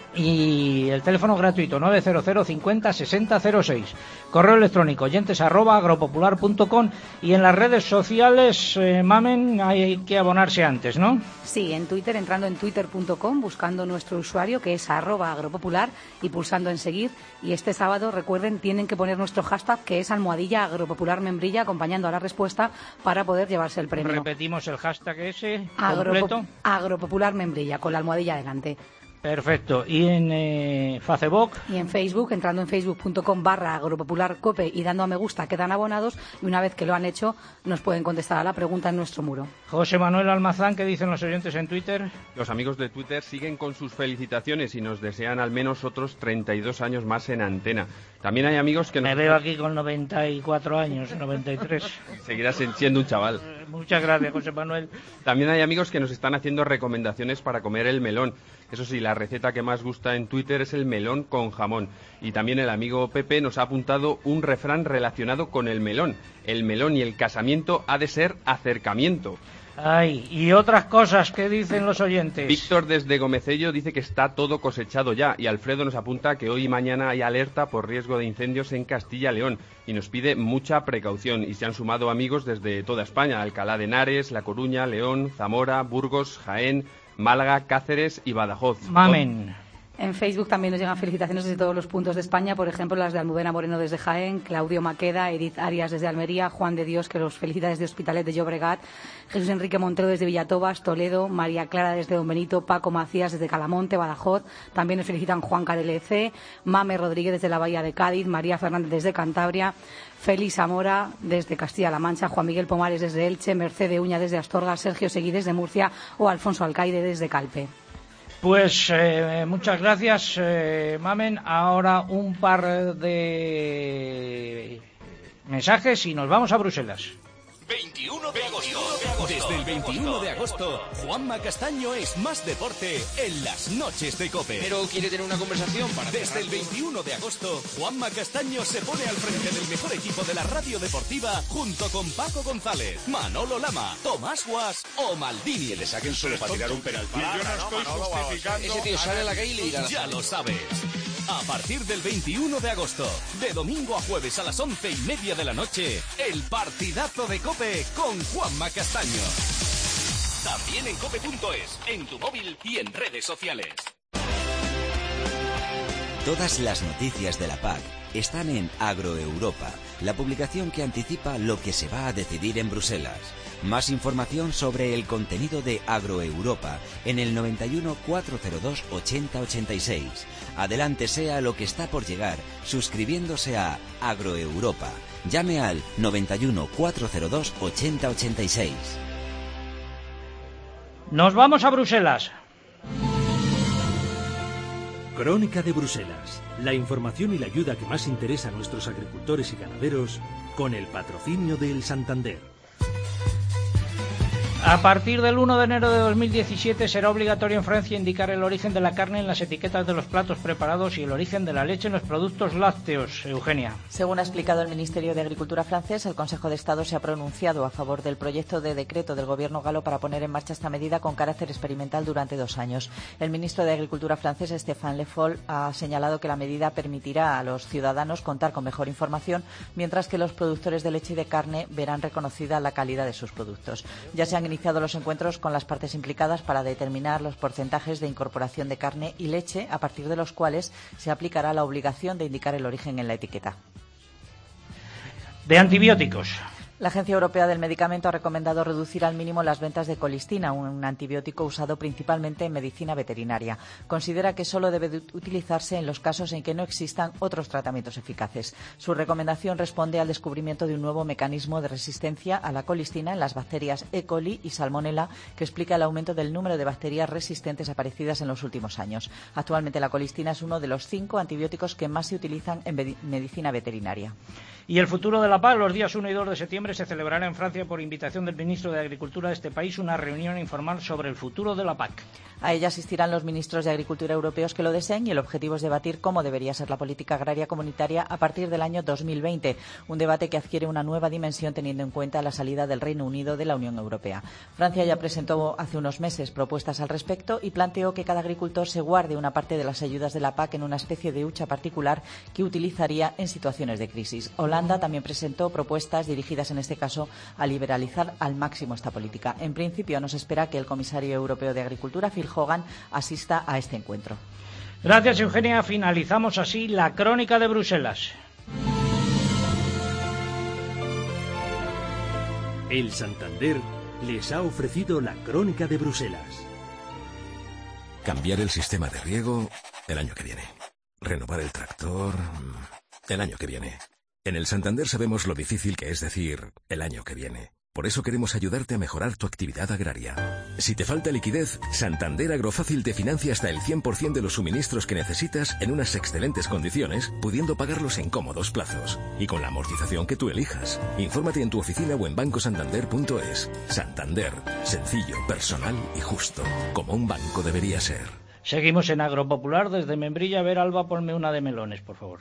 Y el teléfono gratuito 900 50 60 06. Correo electrónico oyentes@agropopular.com. Y en las redes sociales, Mamen, hay que abonarse antes, ¿no? Sí, en Twitter, entrando en twitter.com, buscando nuestro usuario, que es @agropopular, y pulsando en seguir. Y este sábado, recuerden, tienen que poner nuestro hashtag, que es @agropopularmembrilla, acompañando a la respuesta para poder llevarse el premio. Repetimos el hashtag ese completo. Agropopularmembrilla, con la almohadilla delante. Perfecto. ¿Y en Facebook? Y en Facebook, entrando en facebook.com/agropopularcope y dando a me gusta, quedan abonados, y una vez que lo han hecho nos pueden contestar a la pregunta en nuestro muro. José Manuel Almazán, ¿qué dicen los oyentes en Twitter? Los amigos de Twitter siguen con sus felicitaciones y nos desean al menos otros 32 años más en antena. También hay amigos que me veo aquí con 94 años, 93. Seguirás siendo un chaval. Muchas gracias, José Manuel. También hay amigos que nos están haciendo recomendaciones para comer el melón. Eso sí, la receta que más gusta en Twitter es el melón con jamón. Y también el amigo Pepe nos ha apuntado un refrán relacionado con el melón. El melón y el casamiento ha de ser acercamiento. Ay, y otras cosas que dicen los oyentes. Víctor desde Gomecello dice que está todo cosechado ya, y Alfredo nos apunta que hoy y mañana hay alerta por riesgo de incendios en Castilla y León y nos pide mucha precaución. Y se han sumado amigos desde toda España: Alcalá de Henares, La Coruña, León, Zamora, Burgos, Jaén, Málaga, Cáceres y Badajoz. Mamen. En Facebook también nos llegan felicitaciones desde todos los puntos de España, por ejemplo las de Almudena Moreno desde Jaén, Claudio Maqueda, Edith Arias desde Almería, Juan de Dios, que los felicita desde Hospitalet de Llobregat, Jesús Enrique Montero desde Villatobas, Toledo, María Clara desde Don Benito, Paco Macías desde Calamonte, Badajoz, también nos felicitan Juan Carelec, Mame Rodríguez desde la Bahía de Cádiz, María Fernández desde Cantabria, Félix Zamora desde Castilla-La Mancha, Juan Miguel Pomares desde Elche, Mercedes Uña desde Astorga, Sergio Seguí desde Murcia o Alfonso Alcaide desde Calpe. Pues muchas gracias, Mamen. Ahora un par de mensajes y nos vamos a Bruselas. 21 de agosto. Desde el 21 de agosto, Juanma Castaño es más deporte en las noches de COPE. Pero quiere tener una conversación para... Desde el 21 de agosto, Juanma Castaño se pone al frente del mejor equipo de la radio deportiva junto con Paco González, Manolo Lama, Tomás Guas o Maldini. Que le saquen solo para tirar un penalti. Yo no estoy justificando... Ese tío sale a la calle y le dirá... Ya lo sabes. A partir del 21 de agosto, de domingo a jueves a las 11:30 de la noche, el partidazo de COPE con Juanma Castaño. También en cope.es, en tu móvil y en redes sociales. Todas las noticias de la PAC están en Agroeuropa, la publicación que anticipa lo que se va a decidir en Bruselas. Más información sobre el contenido de Agroeuropa en el 91 402 80 86. Adelántese a lo que está por llegar suscribiéndose a Agroeuropa. Llame al 91 402 80 86. Nos vamos a Bruselas. Crónica de Bruselas. La información y la ayuda que más interesa a nuestros agricultores y ganaderos con el patrocinio del Santander. A partir del 1 de enero de 2017 será obligatorio en Francia indicar el origen de la carne en las etiquetas de los platos preparados y el origen de la leche en los productos lácteos. Eugenia. Según ha explicado el Ministerio de Agricultura francés, el Consejo de Estado se ha pronunciado a favor del proyecto de decreto del gobierno galo para poner en marcha esta medida con carácter experimental durante 2 años. El ministro de Agricultura francés, Stéphane Le Foll, ha señalado que la medida permitirá a los ciudadanos contar con mejor información, mientras que los productores de leche y de carne verán reconocida la calidad de sus productos. Ya se han iniciado los encuentros con las partes implicadas para determinar los porcentajes de incorporación de carne y leche, a partir de los cuales se aplicará la obligación de indicar el origen en la etiqueta. De antibióticos. La Agencia Europea del Medicamento ha recomendado reducir al mínimo las ventas de colistina, un antibiótico usado principalmente en medicina veterinaria. Considera que solo debe utilizarse en los casos en que no existan otros tratamientos eficaces. Su recomendación responde al descubrimiento de un nuevo mecanismo de resistencia a la colistina en las bacterias E. coli y Salmonella, que explica el aumento del número de bacterias resistentes aparecidas en los últimos años. Actualmente la colistina es uno de los 5 antibióticos que más se utilizan en medicina veterinaria. Y el futuro de la PAC, los días 1 y 2 de septiembre se celebrará en Francia, por invitación del ministro de Agricultura de este país, una reunión informal sobre el futuro de la PAC. A ella asistirán los ministros de Agricultura europeos que lo deseen y el objetivo es debatir cómo debería ser la política agraria comunitaria a partir del año 2020, un debate que adquiere una nueva dimensión teniendo en cuenta la salida del Reino Unido de la Unión Europea. Francia ya presentó hace unos meses propuestas al respecto y planteó que cada agricultor se guarde una parte de las ayudas de la PAC en una especie de hucha particular que utilizaría en situaciones de crisis. Holanda también presentó propuestas dirigidas en este caso a liberalizar al máximo esta política. En principio no se espera que el comisario europeo de Agricultura, Phil Hogan, asista a este encuentro. Gracias, Eugenia. Finalizamos así la Crónica de Bruselas. El Santander les ha ofrecido la Crónica de Bruselas. Cambiar el sistema de riego el año que viene. Renovar el tractor el año que viene. En el Santander sabemos lo difícil que es decir el año que viene. Por eso queremos ayudarte a mejorar tu actividad agraria. Si te falta liquidez, Santander Agrofácil te financia hasta el 100% de los suministros que necesitas en unas excelentes condiciones, pudiendo pagarlos en cómodos plazos y con la amortización que tú elijas. Infórmate en tu oficina o en bancosantander.es. Santander, sencillo, personal y justo, como un banco debería ser. Seguimos en Agropopular desde Membrilla. A ver, Alba, ponme una de melones, por favor.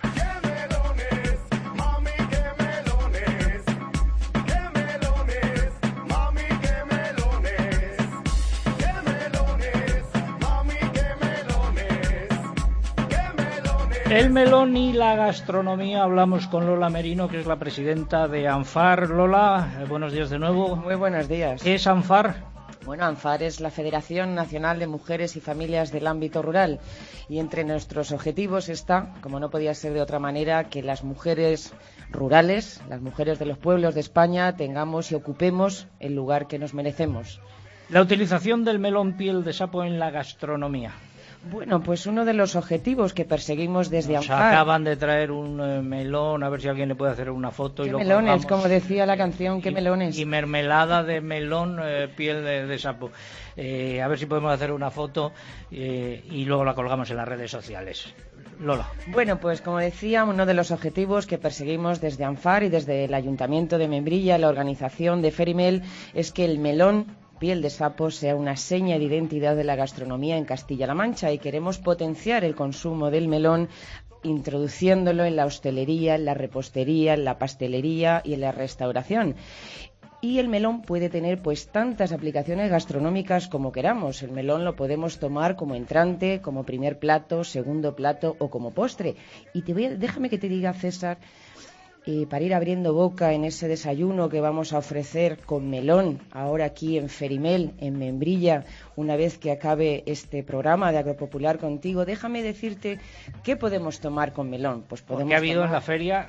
El melón y la gastronomía. Hablamos con Lola Merino, que es la presidenta de ANFAR. Lola, buenos días de nuevo. Muy buenos días. ¿Qué es ANFAR? Bueno, ANFAR es la Federación Nacional de Mujeres y Familias del Ámbito Rural. Y entre nuestros objetivos está, como no podía ser de otra manera, que las mujeres rurales, las mujeres de los pueblos de España, tengamos y ocupemos el lugar que nos merecemos. La utilización del melón piel de sapo en la gastronomía. Bueno, pues uno de los objetivos que perseguimos desde ANFAR... acaban de traer un melón, a ver si alguien le puede hacer una foto. ¿Qué y lo melones? colgamos. Como decía la canción, ¿qué melones? Y mermelada de melón, piel de sapo. A ver si podemos hacer una foto y luego la colgamos en las redes sociales. Lola. Bueno, pues como decía, uno de los objetivos que perseguimos desde ANFAR y desde el Ayuntamiento de Membrilla, la organización de Ferimel, es que el melón piel de sapo sea una seña de identidad de la gastronomía en Castilla-La Mancha, y queremos potenciar el consumo del melón introduciéndolo en la hostelería, en la repostería, en la pastelería y en la restauración. Y el melón puede tener pues tantas aplicaciones gastronómicas como queramos. El melón lo podemos tomar como entrante, como primer plato, segundo plato o como postre. Y déjame que te diga, César, para ir abriendo boca en ese desayuno que vamos a ofrecer con melón ahora aquí en Ferimel, en Membrilla, una vez que acabe este programa de Agropopular contigo, déjame decirte qué podemos tomar con melón. Pues podemos Porque ha habido tomar... en la feria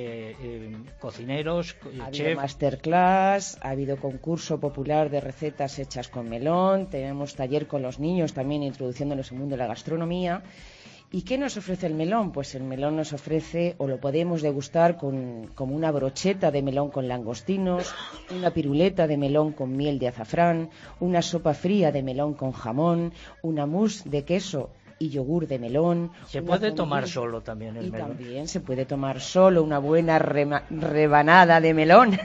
cocineros, ha chef... habido masterclass, ha habido concurso popular de recetas hechas con melón, tenemos taller con los niños también introduciéndonos en el mundo de la gastronomía. ¿Y qué nos ofrece el melón? Pues el melón nos ofrece, o lo podemos degustar como una brocheta de melón con langostinos, una piruleta de melón con miel de azafrán, una sopa fría de melón con jamón, una mousse de queso y yogur de melón. Se puede tomar solo también el y melón. También se puede tomar solo una buena rebanada de melón.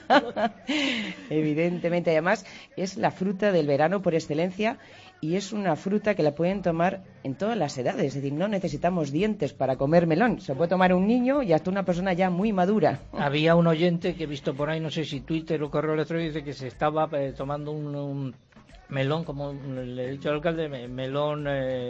Evidentemente, además, es la fruta del verano por excelencia y es una fruta que la pueden tomar en todas las edades. Es decir, no necesitamos dientes para comer melón. Se puede tomar un niño y hasta una persona ya muy madura. Había un oyente que he visto por ahí, no sé si Twitter o correo electrónico, dice que se estaba tomando un melón, como le he dicho al alcalde, melón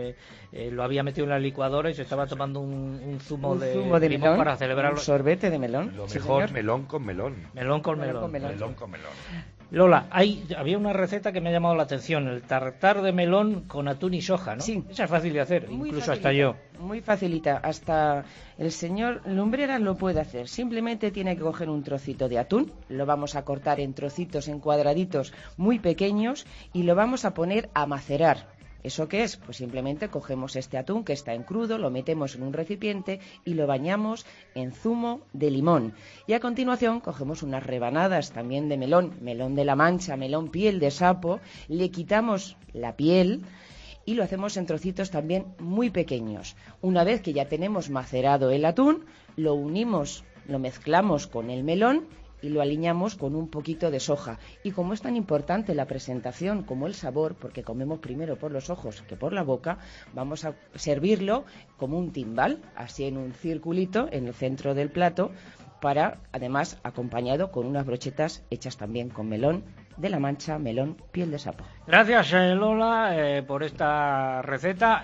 lo había metido en la licuadora y se estaba tomando un zumo de limón para celebrarlo. Un sorbete de melón. Lo sí, mejor, señor. melón con melón. Melón con melón. Melón con melón. Lola, había una receta que me ha llamado la atención, el tartar de melón con atún y soja, ¿no? Sí. Esa es fácil de hacer, Muy incluso facilita, hasta yo. Muy facilita, hasta el señor Lumbreras lo puede hacer. Simplemente tiene que coger un trocito de atún, lo vamos a cortar en trocitos, en cuadraditos muy pequeños y lo vamos a poner a macerar. ¿Eso qué es? Pues simplemente cogemos este atún que está en crudo, lo metemos en un recipiente y lo bañamos en zumo de limón. Y a continuación cogemos unas rebanadas también de melón, melón de la Mancha, melón piel de sapo, le quitamos la piel y lo hacemos en trocitos también muy pequeños. Una vez que ya tenemos macerado el atún, lo unimos, lo mezclamos con el melón y lo aliñamos con un poquito de soja. Y como es tan importante la presentación como el sabor, porque comemos primero por los ojos que por la boca, vamos a servirlo como un timbal, así en un circulito en el centro del plato, para, además, acompañado con unas brochetas hechas también con melón de la Mancha, melón piel de sapo. Gracias, Lola, por esta receta.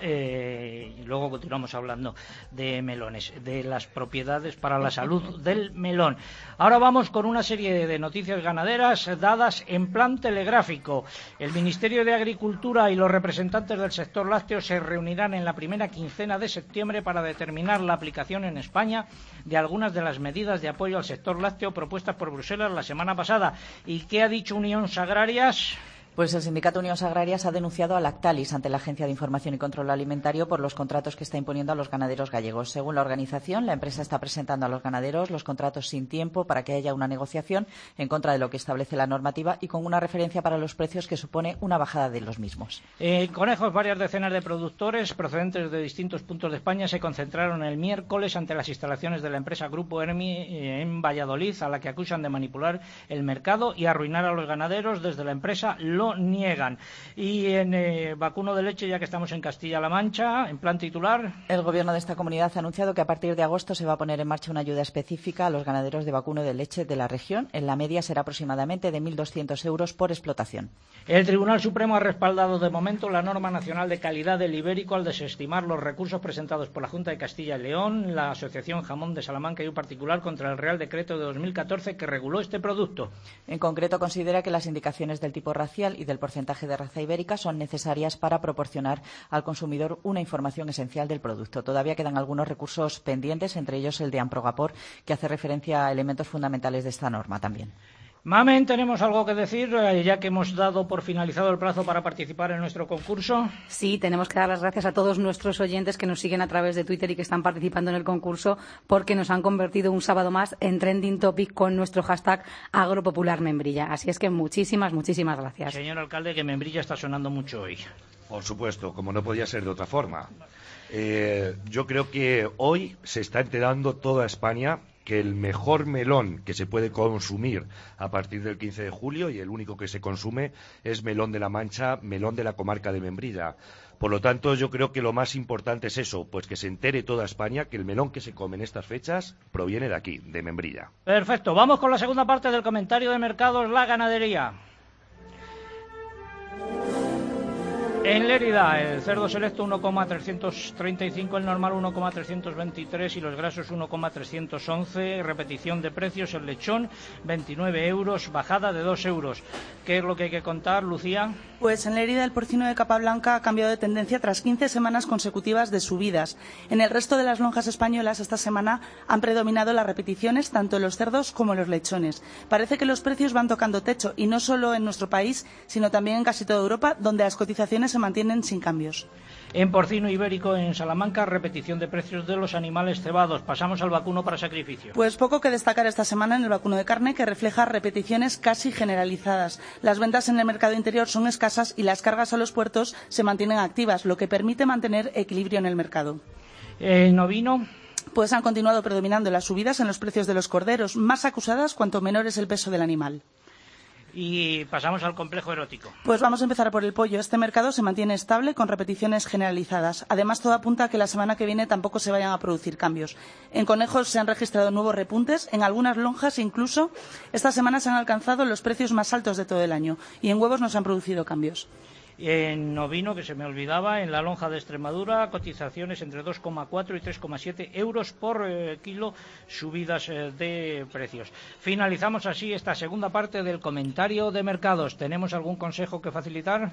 Y luego continuamos hablando de melones, de las propiedades para la salud del melón. Ahora vamos con una serie de noticias ganaderas dadas en plan telegráfico. El Ministerio de Agricultura y los representantes del sector lácteo se reunirán en la primera quincena de septiembre para determinar la aplicación en España de algunas de las medidas de apoyo al sector lácteo propuestas por Bruselas la semana pasada. ¿Y qué ha dicho Unión Agrarias? Pues el sindicato Unión Agrarias ha denunciado a Lactalis ante la Agencia de Información y Control Alimentario por los contratos que está imponiendo a los ganaderos gallegos. Según la organización, la empresa está presentando a los ganaderos los contratos sin tiempo para que haya una negociación en contra de lo que establece la normativa y con una referencia para los precios que supone una bajada de los mismos. Conejos, varias decenas de productores procedentes de distintos puntos de España se concentraron el miércoles ante las instalaciones de la empresa Grupo Ermi en Valladolid, a la que acusan de manipular el mercado y arruinar a los ganaderos. Desde la empresa lo niegan. Y en vacuno de leche, ya que estamos en Castilla-La Mancha, en plan titular. El gobierno de esta comunidad ha anunciado que a partir de agosto se va a poner en marcha una ayuda específica a los ganaderos de vacuno de leche de la región. En la media será aproximadamente de 1.200 euros por explotación. El Tribunal Supremo ha respaldado de momento la norma nacional de calidad del ibérico al desestimar los recursos presentados por la Junta de Castilla y León, la Asociación Jamón de Salamanca y un particular contra el Real Decreto de 2014 que reguló este producto. En concreto, considera que las indicaciones del tipo racial y del porcentaje de raza ibérica son necesarias para proporcionar al consumidor una información esencial del producto. Todavía quedan algunos recursos pendientes, entre ellos el de Amprogapor, que hace referencia a elementos fundamentales de esta norma también. Mamen, ¿tenemos algo que decir, ya que hemos dado por finalizado el plazo para participar en nuestro concurso? Sí, tenemos que dar las gracias a todos nuestros oyentes que nos siguen a través de Twitter y que están participando en el concurso, porque nos han convertido un sábado más en trending topic con nuestro hashtag agropopularmembrilla. Así es que muchísimas gracias. Señor alcalde, que Membrilla está sonando mucho hoy. Por supuesto, como no podía ser de otra forma. Yo creo que hoy se está enterando toda España que el mejor melón que se puede consumir a partir del 15 de julio, y el único que se consume, es melón de la Mancha, melón de la comarca de Membrilla. Por lo tanto, yo creo que lo más importante es eso, pues que se entere toda España que el melón que se come en estas fechas proviene de aquí, de Membrilla. Perfecto, vamos con la segunda parte del comentario de mercados, la ganadería. En Lérida, el cerdo selecto 1,335, el normal 1,323 y los grasos 1,311. Repetición de precios, el lechón 29 euros, bajada de 2 euros. ¿Qué es lo que hay que contar, Lucía? Pues en Lérida el porcino de capa blanca ha cambiado de tendencia tras 15 semanas consecutivas de subidas. En el resto de las lonjas españolas esta semana han predominado las repeticiones tanto en los cerdos como en los lechones. Parece que los precios van tocando techo y no solo en nuestro país, sino también en casi toda Europa, donde las cotizaciones se mantienen sin cambios. En porcino ibérico en Salamanca, repetición de precios de los animales cebados. Pasamos al vacuno para sacrificio. Pues poco que destacar esta semana en el vacuno de carne, que refleja repeticiones casi generalizadas. Las ventas en el mercado interior son escasas y las cargas a los puertos se mantienen activas, lo que permite mantener equilibrio en el mercado. ¿En ovino? Pues han continuado predominando las subidas en los precios de los corderos, más acusadas cuanto menor es el peso del animal. Y pasamos al complejo erótico. Pues vamos a empezar por el pollo. Este mercado se mantiene estable con repeticiones generalizadas. Además, todo apunta a que la semana que viene tampoco se vayan a producir cambios. En conejos se han registrado nuevos repuntes. En algunas lonjas incluso esta semana se han alcanzado los precios más altos de todo el año. Y en huevos no se han producido cambios. En ovino, que se me olvidaba, en la lonja de Extremadura, cotizaciones entre 2,4 y 3,7 euros por kilo, subidas de precios. Finalizamos así esta segunda parte del comentario de mercados. ¿Tenemos algún consejo que facilitar?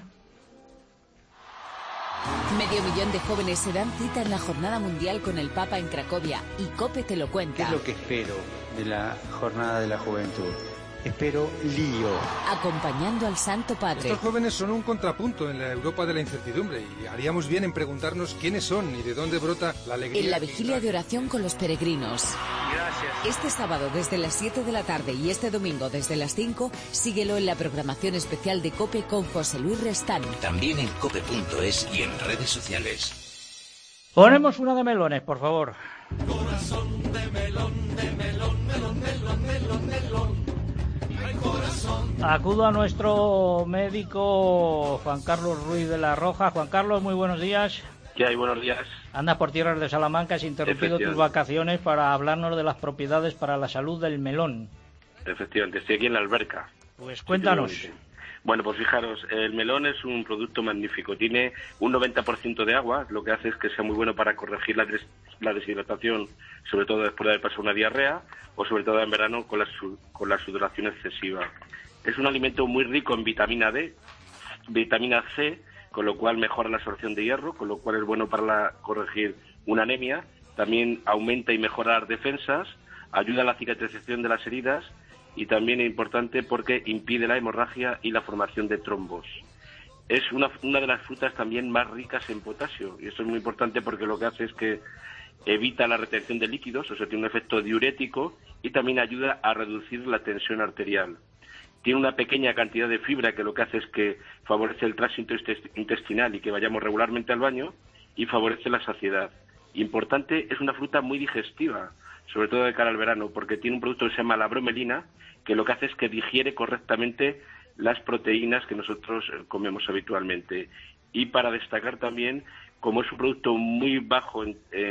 500.000 de jóvenes se dan cita en la Jornada Mundial con el Papa en Cracovia y COPE te lo cuenta. ¿Qué es lo que espero de la Jornada de la Juventud? Espero lío. Acompañando al Santo Padre. Estos jóvenes son un contrapunto en la Europa de la incertidumbre y haríamos bien en preguntarnos quiénes son y de dónde brota la alegría. En la vigilia de oración con los peregrinos. Gracias. Este sábado desde las 7 de la tarde y este domingo desde las 5, síguelo en la programación especial de COPE con José Luis Restán. También en cope.es y en redes sociales. Ponemos una de melones, por favor. Corazón de melón, de melón, melón, melón, melón, melón. Acudo a nuestro médico Juan Carlos Ruiz de la Roja. Juan Carlos, muy buenos días. ¿Qué hay? Buenos días. Andas por tierras de Salamanca, has interrumpido tus vacaciones para hablarnos de las propiedades para la salud del melón. Efectivamente, estoy aquí en la alberca. Pues cuéntanos. Bueno, pues fijaros, el melón es un producto magnífico. Tiene un 90% de agua, lo que hace es que sea muy bueno para corregir la deshidratación, sobre todo después de haber pasado una diarrea o sobre todo en verano con la sudoración excesiva. Es un alimento muy rico en vitamina D, vitamina C, con lo cual mejora la absorción de hierro, con lo cual es bueno para corregir una anemia. También aumenta y mejora las defensas, ayuda a la cicatrización de las heridas y también es importante porque impide la hemorragia y la formación de trombos. Es una de las frutas también más ricas en potasio y esto es muy importante porque lo que hace es que evita la retención de líquidos, o sea, tiene un efecto diurético y también ayuda a reducir la tensión arterial. Tiene una pequeña cantidad de fibra que lo que hace es que favorece el tránsito intestinal y que vayamos regularmente al baño y favorece la saciedad. Importante, es una fruta muy digestiva, sobre todo de cara al verano, porque tiene un producto que se llama la bromelina, que lo que hace es que digiere correctamente las proteínas que nosotros comemos habitualmente. Y para destacar también, como es un producto muy bajo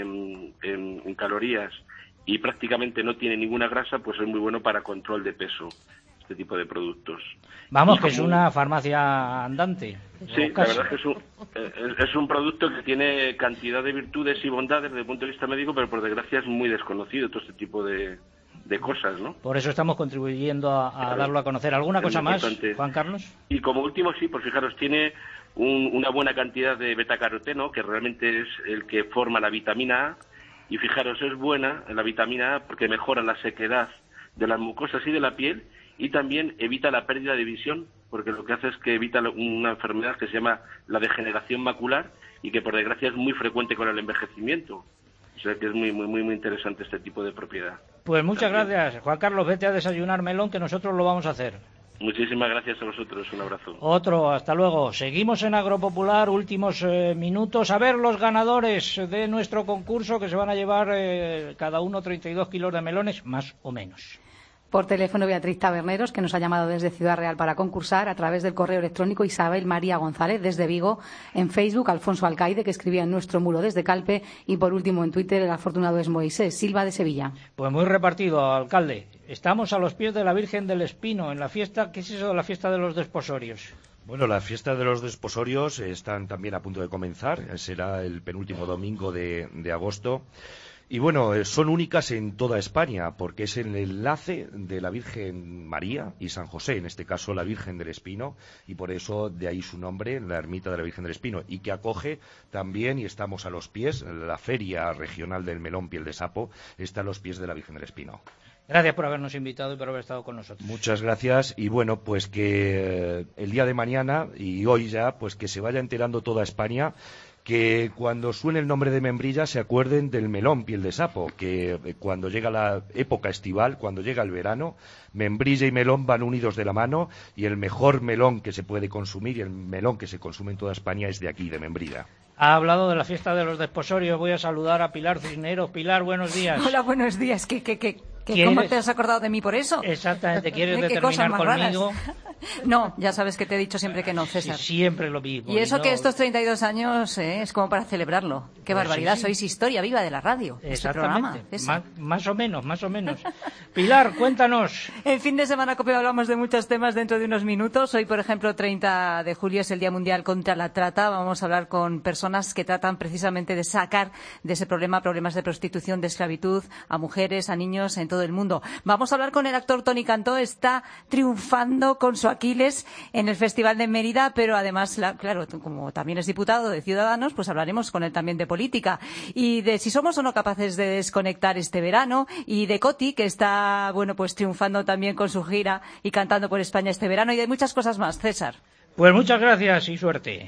en calorías y prácticamente no tiene ninguna grasa, pues es muy bueno para control de peso, este tipo de productos. Vamos, que es una farmacia andante. Sí, la verdad es que es un producto que tiene cantidad de virtudes y bondades desde el punto de vista médico, pero por desgracia es muy desconocido todo este tipo de cosas, ¿no? Por eso estamos contribuyendo a darlo a conocer. ¿Alguna cosa más, Juan Carlos? Y como último, sí, pues fijaros, tiene una buena cantidad de betacaroteno, que realmente es el que forma la vitamina A, y fijaros, es buena la vitamina A porque mejora la sequedad de las mucosas y de la piel, y también evita la pérdida de visión, porque lo que hace es que evita una enfermedad que se llama la degeneración macular y que por desgracia es muy frecuente con el envejecimiento. O sea que es muy interesante este tipo de propiedad. Pues muchas gracias, Juan Carlos. Vete a desayunar melón, que nosotros lo vamos a hacer. Muchísimas gracias a vosotros. Un abrazo. Otro, hasta luego. Seguimos en Agropopular, últimos minutos. A ver los ganadores de nuestro concurso, que se van a llevar cada uno 32 kilos de melones, más o menos. Por teléfono Beatriz Taberneros, que nos ha llamado desde Ciudad Real para concursar, a través del correo electrónico Isabel María González desde Vigo, en Facebook Alfonso Alcaide, que escribía en nuestro muro desde Calpe, y por último en Twitter el afortunado es Moisés Silva de Sevilla. Pues muy repartido, alcalde. Estamos a los pies de la Virgen del Espino, en la fiesta. ¿Qué es eso de la fiesta de los desposorios? Bueno, la fiesta de los desposorios están también a punto de comenzar, será el penúltimo domingo de agosto. Y bueno, son únicas en toda España, porque es el enlace de la Virgen María y San José, en este caso la Virgen del Espino, y por eso de ahí su nombre, la Ermita de la Virgen del Espino, y que acoge también, y estamos a los pies, la Feria Regional del Melón Piel de Sapo está a los pies de la Virgen del Espino. Gracias por habernos invitado y por haber estado con nosotros. Muchas gracias, y bueno, pues que el día de mañana y hoy ya, pues que se vaya enterando toda España, que cuando suene el nombre de Membrilla se acuerden del melón piel de sapo, que cuando llega la época estival, cuando llega el verano, membrilla y melón van unidos de la mano, y el mejor melón que se puede consumir y el melón que se consume en toda España es de aquí, de Membrilla. Ha hablado de la fiesta de los desposorios. Voy a saludar a Pilar Cisneros. Pilar, buenos días. Hola, buenos días. ¿Cómo te has acordado de mí por eso? Exactamente. ¿Quieres determinar conmigo? No, ya sabes que te he dicho siempre que no, César. Sí, siempre lo mismo. Y eso que estos 32 años es como para celebrarlo. Qué barbaridad, sí. Sois historia viva de la radio. Exactamente. Este programa, más o menos. Pilar, cuéntanos. En fin de semana, COPE, hablamos de muchos temas dentro de unos minutos. Hoy, por ejemplo, 30 de julio es el Día Mundial contra la Trata. Vamos a hablar con personas que tratan precisamente de sacar de ese problemas de prostitución, de esclavitud, a mujeres, a niños en todo el mundo. Vamos a hablar con el actor Toni Cantó. Está triunfando con su Aquiles en el Festival de Mérida, pero además, claro, como también es diputado de Ciudadanos, pues hablaremos con él también de política y de si somos o no capaces de desconectar este verano, y de Coti, que está, bueno, pues triunfando también con su gira y cantando por España este verano, y de muchas cosas más. César. Pues muchas gracias y suerte.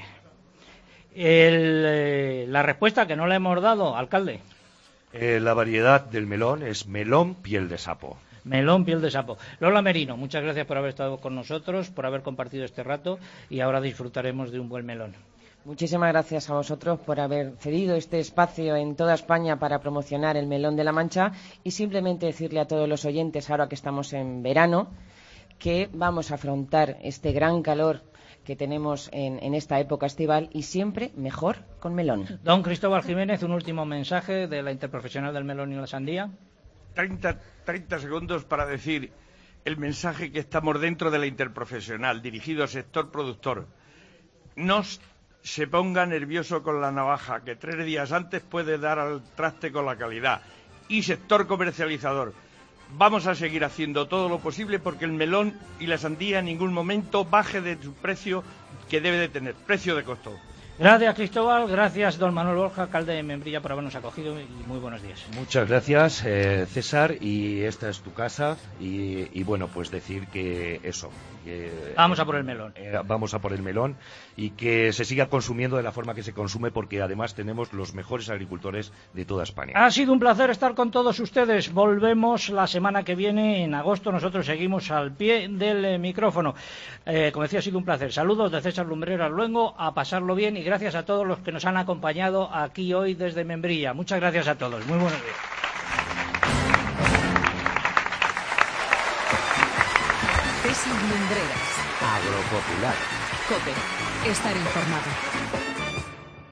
La respuesta que no le hemos dado, alcalde. La variedad del melón es melón piel de sapo. Melón piel de sapo. Lola Merino, muchas gracias por haber estado con nosotros, por haber compartido este rato, y ahora disfrutaremos de un buen melón. Muchísimas gracias a vosotros por haber cedido este espacio en toda España para promocionar el melón de la Mancha, y simplemente decirle a todos los oyentes, ahora que estamos en verano, que vamos a afrontar este gran calor que tenemos en esta época estival, y siempre mejor con melón. Don Cristóbal Jiménez, un último mensaje de la Interprofesional del Melón y la Sandía. 30 segundos para decir el mensaje que estamos dentro de la Interprofesional, dirigido al sector productor. No se ponga nervioso con la navaja, que 3 días antes puede dar al traste con la calidad. Y sector comercializador, vamos a seguir haciendo todo lo posible porque el melón y la sandía en ningún momento baje de su precio que debe de tener, precio de costo. Gracias, Cristóbal. Gracias, don Manuel Borja, alcalde de Membrilla, por habernos acogido, y muy buenos días. Muchas gracias, César, y esta es tu casa, y bueno, pues decir que eso. Vamos a por el melón. Vamos a por el melón, y que se siga consumiendo de la forma que se consume, porque además tenemos los mejores agricultores de toda España. Ha sido un placer estar con todos ustedes. Volvemos la semana que viene, en agosto. Nosotros seguimos al pie del micrófono. Como decía, ha sido un placer. Saludos de César Lumbreras Luengo, a pasarlo bien, y gracias a todos los que nos han acompañado aquí hoy desde Membrilla. Muchas gracias a todos. Muy buenos días. César Lumbreras. Agropopular. COPE. Estar informado.